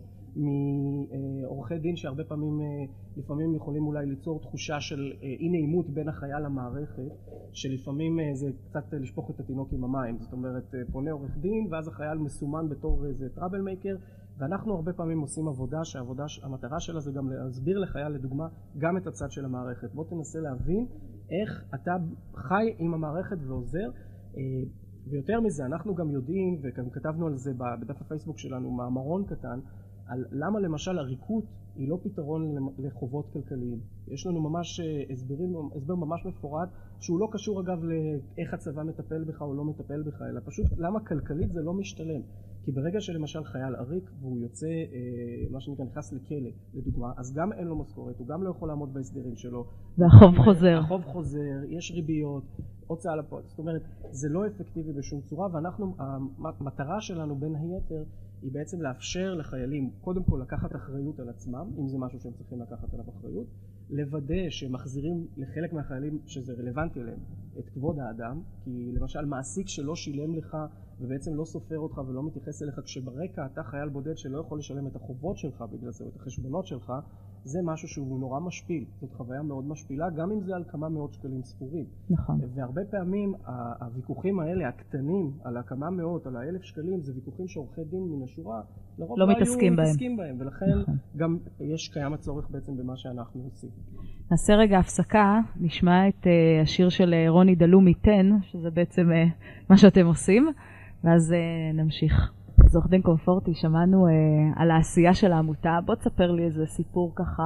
מעורכי דין שהרבה פעמים לפעמים יכולים אולי ליצור תחושה של אי נעימות בין החייל למערכת, שלפעמים זה קצת לשפוך את התינוק עם המים. זאת אומרת, פונה עורך דין ואז החייל מסומן בתור איזה טראבל מייקר, ואנחנו הרבה פעמים עושים עבודה שהעבודה, המטרה שלה זה גם להסביר לחייל לדוגמה גם את הצד של המערכת. בוא תנסה להבין איך אתה חי עם המערכת ועוזר, ויותר מזה אנחנו גם יודעים, וגם כתבנו על זה בדף הפייסבוק שלנו מאמרון קטן, על למה למשל הריקות היא לא פתרון לחובות כלכליים. יש לנו ממש הסברים, הסבר ממש מפורט, שהוא לא קשור אגב לאיך הצבא מטפל בך או לא מטפל בך, אלא פשוט למה כלכלית זה לא משתלם. כי ברגע שלמשל חייל עריק והוא יוצא, מה שנקרא, נכנס לכלא, לדוגמה, אז גם אין לו משכורת, הוא גם לא יכול לעמוד בהסדרים שלו.
והחוב חוזר.
החוב חוזר, יש ריביות, הוצאה לפועל. זאת אומרת, זה לא אפקטיבי בשום צורה, ואנחנו, המטרה שלנו בין היתר, היא בעצם לאפשר לחיילים, קודם כל לקחת אחריות על עצמם, אם זה משהו שהם צריכים לקחת עליו אחריות, לוודא שמחזירים לחלק מהחיילים שזה רלוונטי אליהם, את כבוד האדם, כי למשל מעסיק שלא שילם לך ובעצם לא סופר אותך ולא מתייחס אליך, כשברקע אתה חייל בודד שלא יכול לשלם את החובות שלך בגלל זה, או את החשבונות שלך, זה משהו שהוא נורא משפיל, זאת חוויה מאוד משפילה, גם אם זה על כמה מאות שקלים ספורים.
נכון.
והרבה פעמים הוויכוחים האלה, הקטנים, על הכמה מאות, על האלף שקלים, זה ויכוחים שעורכי דין מן השורה, לרוב
לא מתעסקים בהם.
מתעסקים בהם, ולכן נכון. גם יש קיים הצורך בעצם במה שאנחנו עושים.
נעשה רגע הפסקה, נשמע את uh, השיר של uh, רוני דלומי תן, שזה בעצם uh, מה שאתם עושים, ואז uh, נמשיך. אז עורך דין קומפורטי, שמענו uh, על העשייה של העמותה. בוא תספר לי איזה סיפור ככה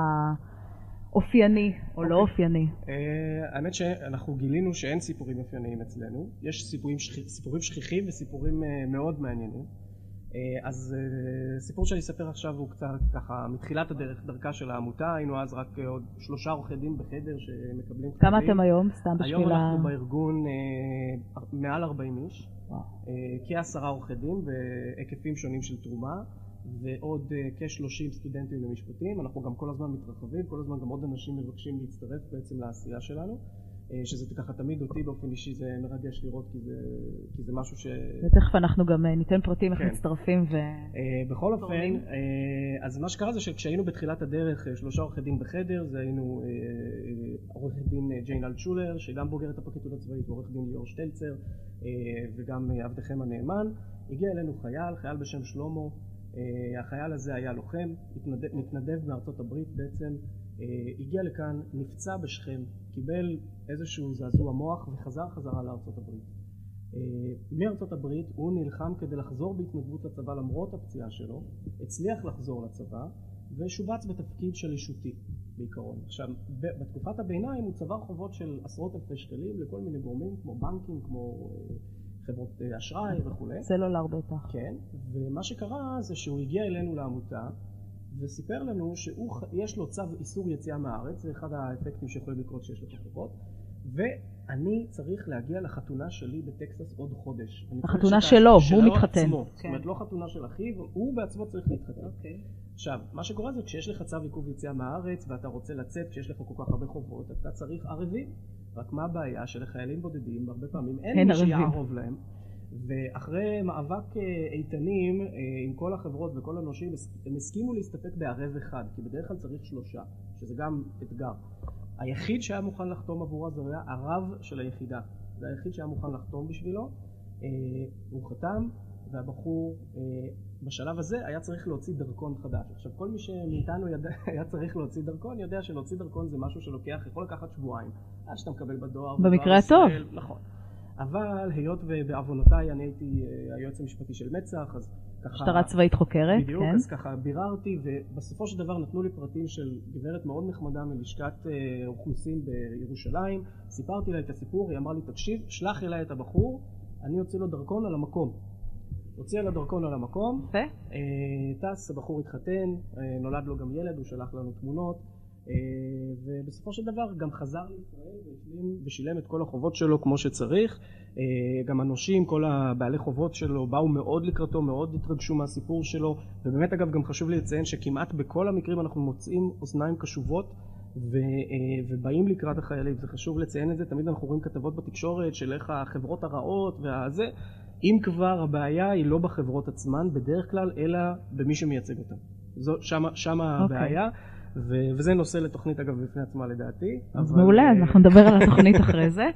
אופייני או okay. לא אופייני. Uh,
האמת שאנחנו גילינו שאין סיפורים אופייניים אצלנו. יש סיפורים, שכ... סיפורים שכיחים וסיפורים uh, מאוד מעניינים. Uh, אז uh, סיפור שאני אספר עכשיו הוא קצת ככה מתחילת הדרך, דרכה של העמותה. היינו אז רק uh, עוד שלושה עורכי דין בחדר שמקבלים חיילים.
כמה אתם היום? סתם בשביל
היום
ה...
אנחנו בארגון uh, מעל ארבעים איש. כעשרה עורכי דין בהיקפים שונים של תרומה ועוד כ-שלושים סטודנטים למשפטים. אנחנו גם כל הזמן מתרחבים, כל הזמן גם עוד אנשים מבקשים להצטרף בעצם לעשייה שלנו, שזה ככה תמיד אותי באופן אישי זה מרגש לראות, כי זה, כי זה משהו ש...
ותכף אנחנו גם ניתן פרטים איך
כן.
מצטרפים ו...
בכל אופן, אז מה שקרה זה שכשהיינו בתחילת הדרך שלושה עורכי דין בחדר, זה היינו עורך דין ג'יין אלטשולר, שגם בוגרת הפרקליטות הצבאית, ועורך דין ליאור שטלצר, וגם עבדכם הנאמן. הגיע אלינו חייל, חייל בשם שלמה. החייל הזה היה לוחם, מתנדב, מתנדב מארצות הברית בעצם, הגיע לכאן, נפצע בשכם, קיבל איזשהו זעזוע מוח וחזר חזרה לארצות הברית. מארצות הברית הוא נלחם כדי לחזור בהתנדבות לצבא למרות הפציעה שלו, הצליח לחזור לצבא ושובץ בתפקיד של אישותי בעיקרון. עכשיו, בתקופת הביניים הוא צבר חובות של עשרות אלפי שקלים לכל מיני גורמים כמו בנקים, כמו חברות אשראי וכו'.
סלולר בטח.
כן, ומה שקרה זה שהוא הגיע אלינו לעמותה וסיפר לנו שיש לו צו איסור יציאה מהארץ, זה אחד האפקטים שיכולים לקרות שיש לו חובות, ואני צריך להגיע לחתונה שלי בטקסס עוד חודש.
החתונה שלו, הוא מתחתן.
עצמו. זאת אומרת, לא חתונה של אחיו, הוא בעצמו צריך להתחתן. עכשיו, מה שקורה זה כשיש לך צו עיכוב יציאה מהארץ ואתה רוצה לצאת, כשיש לך כל כך הרבה חובות, אתה צריך ערבים. רק מה הבעיה שלחיילים בודדים, הרבה פעמים אין מי שיערוב להם, ואחרי מאבק איתנים עם כל החברות וכל הנושים, הם הסכימו להסתפק בערב אחד, כי בדרך כלל צריך שלושה, שזה גם אתגר. היחיד שהיה מוכן לחתום עבורה זה היה הרב של היחידה, זה היחיד שהיה מוכן לחתום בשבילו, הוא חתם, והבחור בשלב הזה היה צריך להוציא דרכון חדש. עכשיו, כל מי שמאיתנו היה צריך להוציא דרכון, יודע שלהוציא דרכון זה משהו שלוקח, יכול לקחת שבועיים, עד שאתה מקבל בדואר.
במקרה הטוב.
נכון. אבל היות ובעוונותיי אני הייתי היועץ המשפטי של מצ"ח, אז ככה... משטרה
צבאית חוקרת,
בדיוק, כן. אז ככה ביררתי, ובסופו של דבר נתנו לי פרטים של גברת מאוד נחמדה מלשכת אוכלוסין בירושלים, סיפרתי לה את הסיפור, היא אמרה לי, תקשיב, שלח אליי את הבחור, אני אוציא לו דרכון על המקום. הוציא לו דרכון על המקום, טס, הבחור התחתן, נולד לו גם ילד, הוא שלח לנו תמונות, ובסופו של דבר גם חזר לישראל ושילם את כל החובות שלו כמו שצריך. גם הנושים, כל הבעלי חובות שלו באו מאוד לקראתו, מאוד התרגשו מהסיפור שלו, ובאמת אגב גם חשוב לי לציין שכמעט בכל המקרים אנחנו מוצאים אוזניים קשובות ובאים לקראת החיילים. זה חשוב לציין את זה, תמיד אנחנו רואים כתבות בתקשורת של איך החברות הרעות והזה, אם כבר הבעיה היא לא בחברות עצמן בדרך כלל, אלא במי שמייצג אותם. זו, שמה, שמה okay. הבעיה, ו- וזה נושא לתוכנית אגב בפני עצמה לדעתי.
אז אבל... מעולה, אז אנחנו נדבר על התוכנית אחרי זה.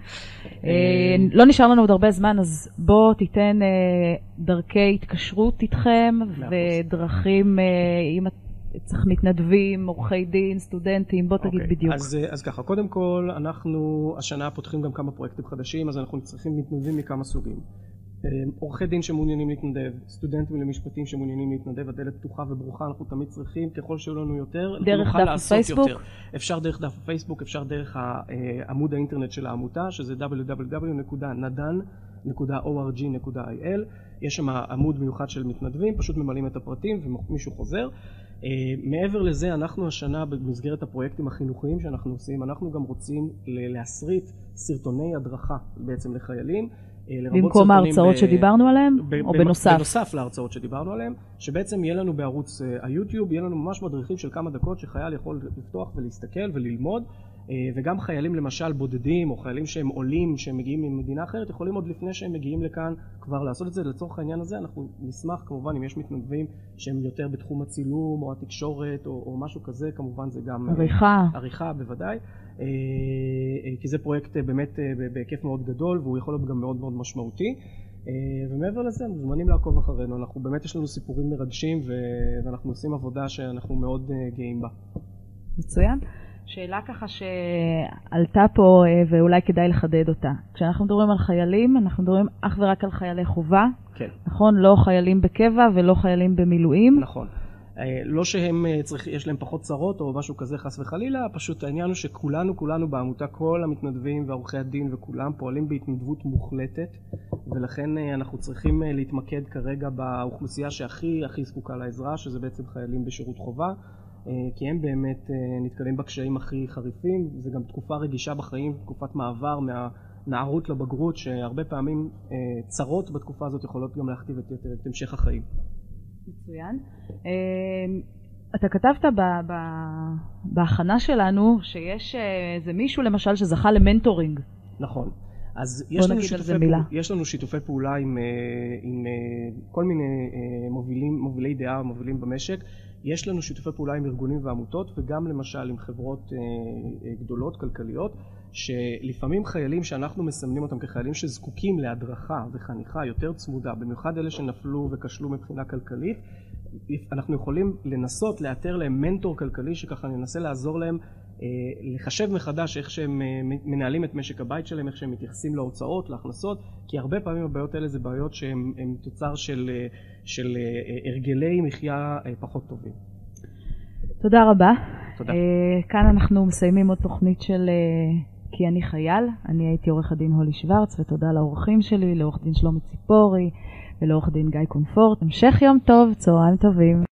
לא נשאר לנו עוד הרבה זמן, אז בוא תיתן דרכי התקשרות איתכם, ודרכים, אם צריך מתנדבים, עורכי דין, סטודנטים, בוא תגיד okay. בדיוק.
אז, אז ככה, קודם כל, אנחנו השנה פותחים גם כמה פרויקטים חדשים, אז אנחנו צריכים מתנדבים מכמה סוגים. עורכי דין שמעוניינים להתנדב, סטודנטים למשפטים שמעוניינים להתנדב, הדלת פתוחה וברוכה, אנחנו תמיד צריכים, ככל שיהיו לנו יותר,
דרך דף הפייסבוק?
אפשר דרך דף הפייסבוק, אפשר דרך עמוד האינטרנט של העמותה, שזה דאבליו דאבליו דאבליו נקודה נדן נקודה או אר ג'י נקודה איי אל. יש שם עמוד מיוחד של מתנדבים, פשוט ממלאים את הפרטים ומישהו חוזר. מעבר לזה, אנחנו השנה במסגרת הפרויקטים החינוכיים שאנחנו עושים, אנחנו גם רוצים להסריט סרטוני הדרכה בעצם לחיילים,
במקום ההרצאות שדיברנו עליהן, או בנוסף?
בנוסף להרצאות שדיברנו עליהן, שבעצם יהיה לנו בערוץ היוטיוב, יהיה לנו ממש מדריכים של כמה דקות שחייל יכול לפתוח ולהסתכל וללמוד, וגם חיילים למשל בודדים, או חיילים שהם עולים, שהם מגיעים ממדינה אחרת, יכולים עוד לפני שהם מגיעים לכאן כבר לעשות את זה. לצורך העניין הזה אנחנו נשמח כמובן אם יש מתנדבים שהם יותר בתחום הצילום, או התקשורת, או, או משהו כזה, כמובן זה גם
עריכה.
עריכה בוודאי. כי זה פרויקט באמת בהיקף מאוד גדול, והוא יכול להיות גם מאוד מאוד משמעותי. ומעבר לזה, מוזמנים לעקוב אחרינו. אנחנו באמת יש לנו סיפורים מרגשים, ואנחנו עושים עבודה שאנחנו מאוד גאים בה.
מצוין. שאלה ככה שעלתה פה ואולי כדאי לחדד אותה. כשאנחנו מדברים על חיילים, אנחנו מדברים אך ורק על חיילי חובה.
כן.
נכון? לא חיילים בקבע ולא חיילים במילואים.
נכון. לא שהם צריך, יש להם פחות צרות או משהו כזה חס וחלילה, פשוט העניין הוא שכולנו, כולנו בעמותה, כל המתנדבים ועורכי הדין וכולם פועלים בהתנדבות מוחלטת, ולכן אנחנו צריכים להתמקד כרגע באוכלוסייה שהכי הכי זקוקה לעזרה, שזה בעצם חיילים בשירות חובה, כי הם באמת נתקלים בקשיים הכי חריפים. זה גם תקופה רגישה בחיים, תקופת מעבר מהנערות לבגרות, שהרבה פעמים צרות בתקופה הזאת יכולות גם להכתיב את, את המשך החיים.
מצוין. אתה כתבת בהכנה שלנו שיש איזה מישהו למשל שזכה למנטורינג.
נכון. אז יש לנו, שיתופי פעולה, יש לנו שיתופי פעולה עם, עם כל מיני מובילים, מובילי דעה, מובילים במשק. יש לנו שיתופי פעולה עם ארגונים ועמותות, וגם למשל עם חברות גדולות, כלכליות, שלפעמים חיילים שאנחנו מסמנים אותם כחיילים שזקוקים להדרכה וחניכה יותר צמודה, במיוחד אלה שנפלו וכשלו מבחינה כלכלית, אנחנו יכולים לנסות לאתר להם מנטור כלכלי שככה ננסה לעזור להם לחשב מחדש איך שהם מנהלים את משק הבית שלהם, איך שהם מתייחסים להוצאות, להכנסות, כי הרבה פעמים הבעיות האלה זה בעיות שהן תוצר של, של הרגלי מחיה פחות טובים.
תודה רבה.
תודה.
כאן אנחנו מסיימים עוד תוכנית של כי אני חייל. אני הייתי עורך הדין הולי שוורץ, ותודה לאורחים שלי, לעורך דין שלומי ציפורי ולעורך דין גיא קונפורט. המשך יום טוב, צהריים טובים.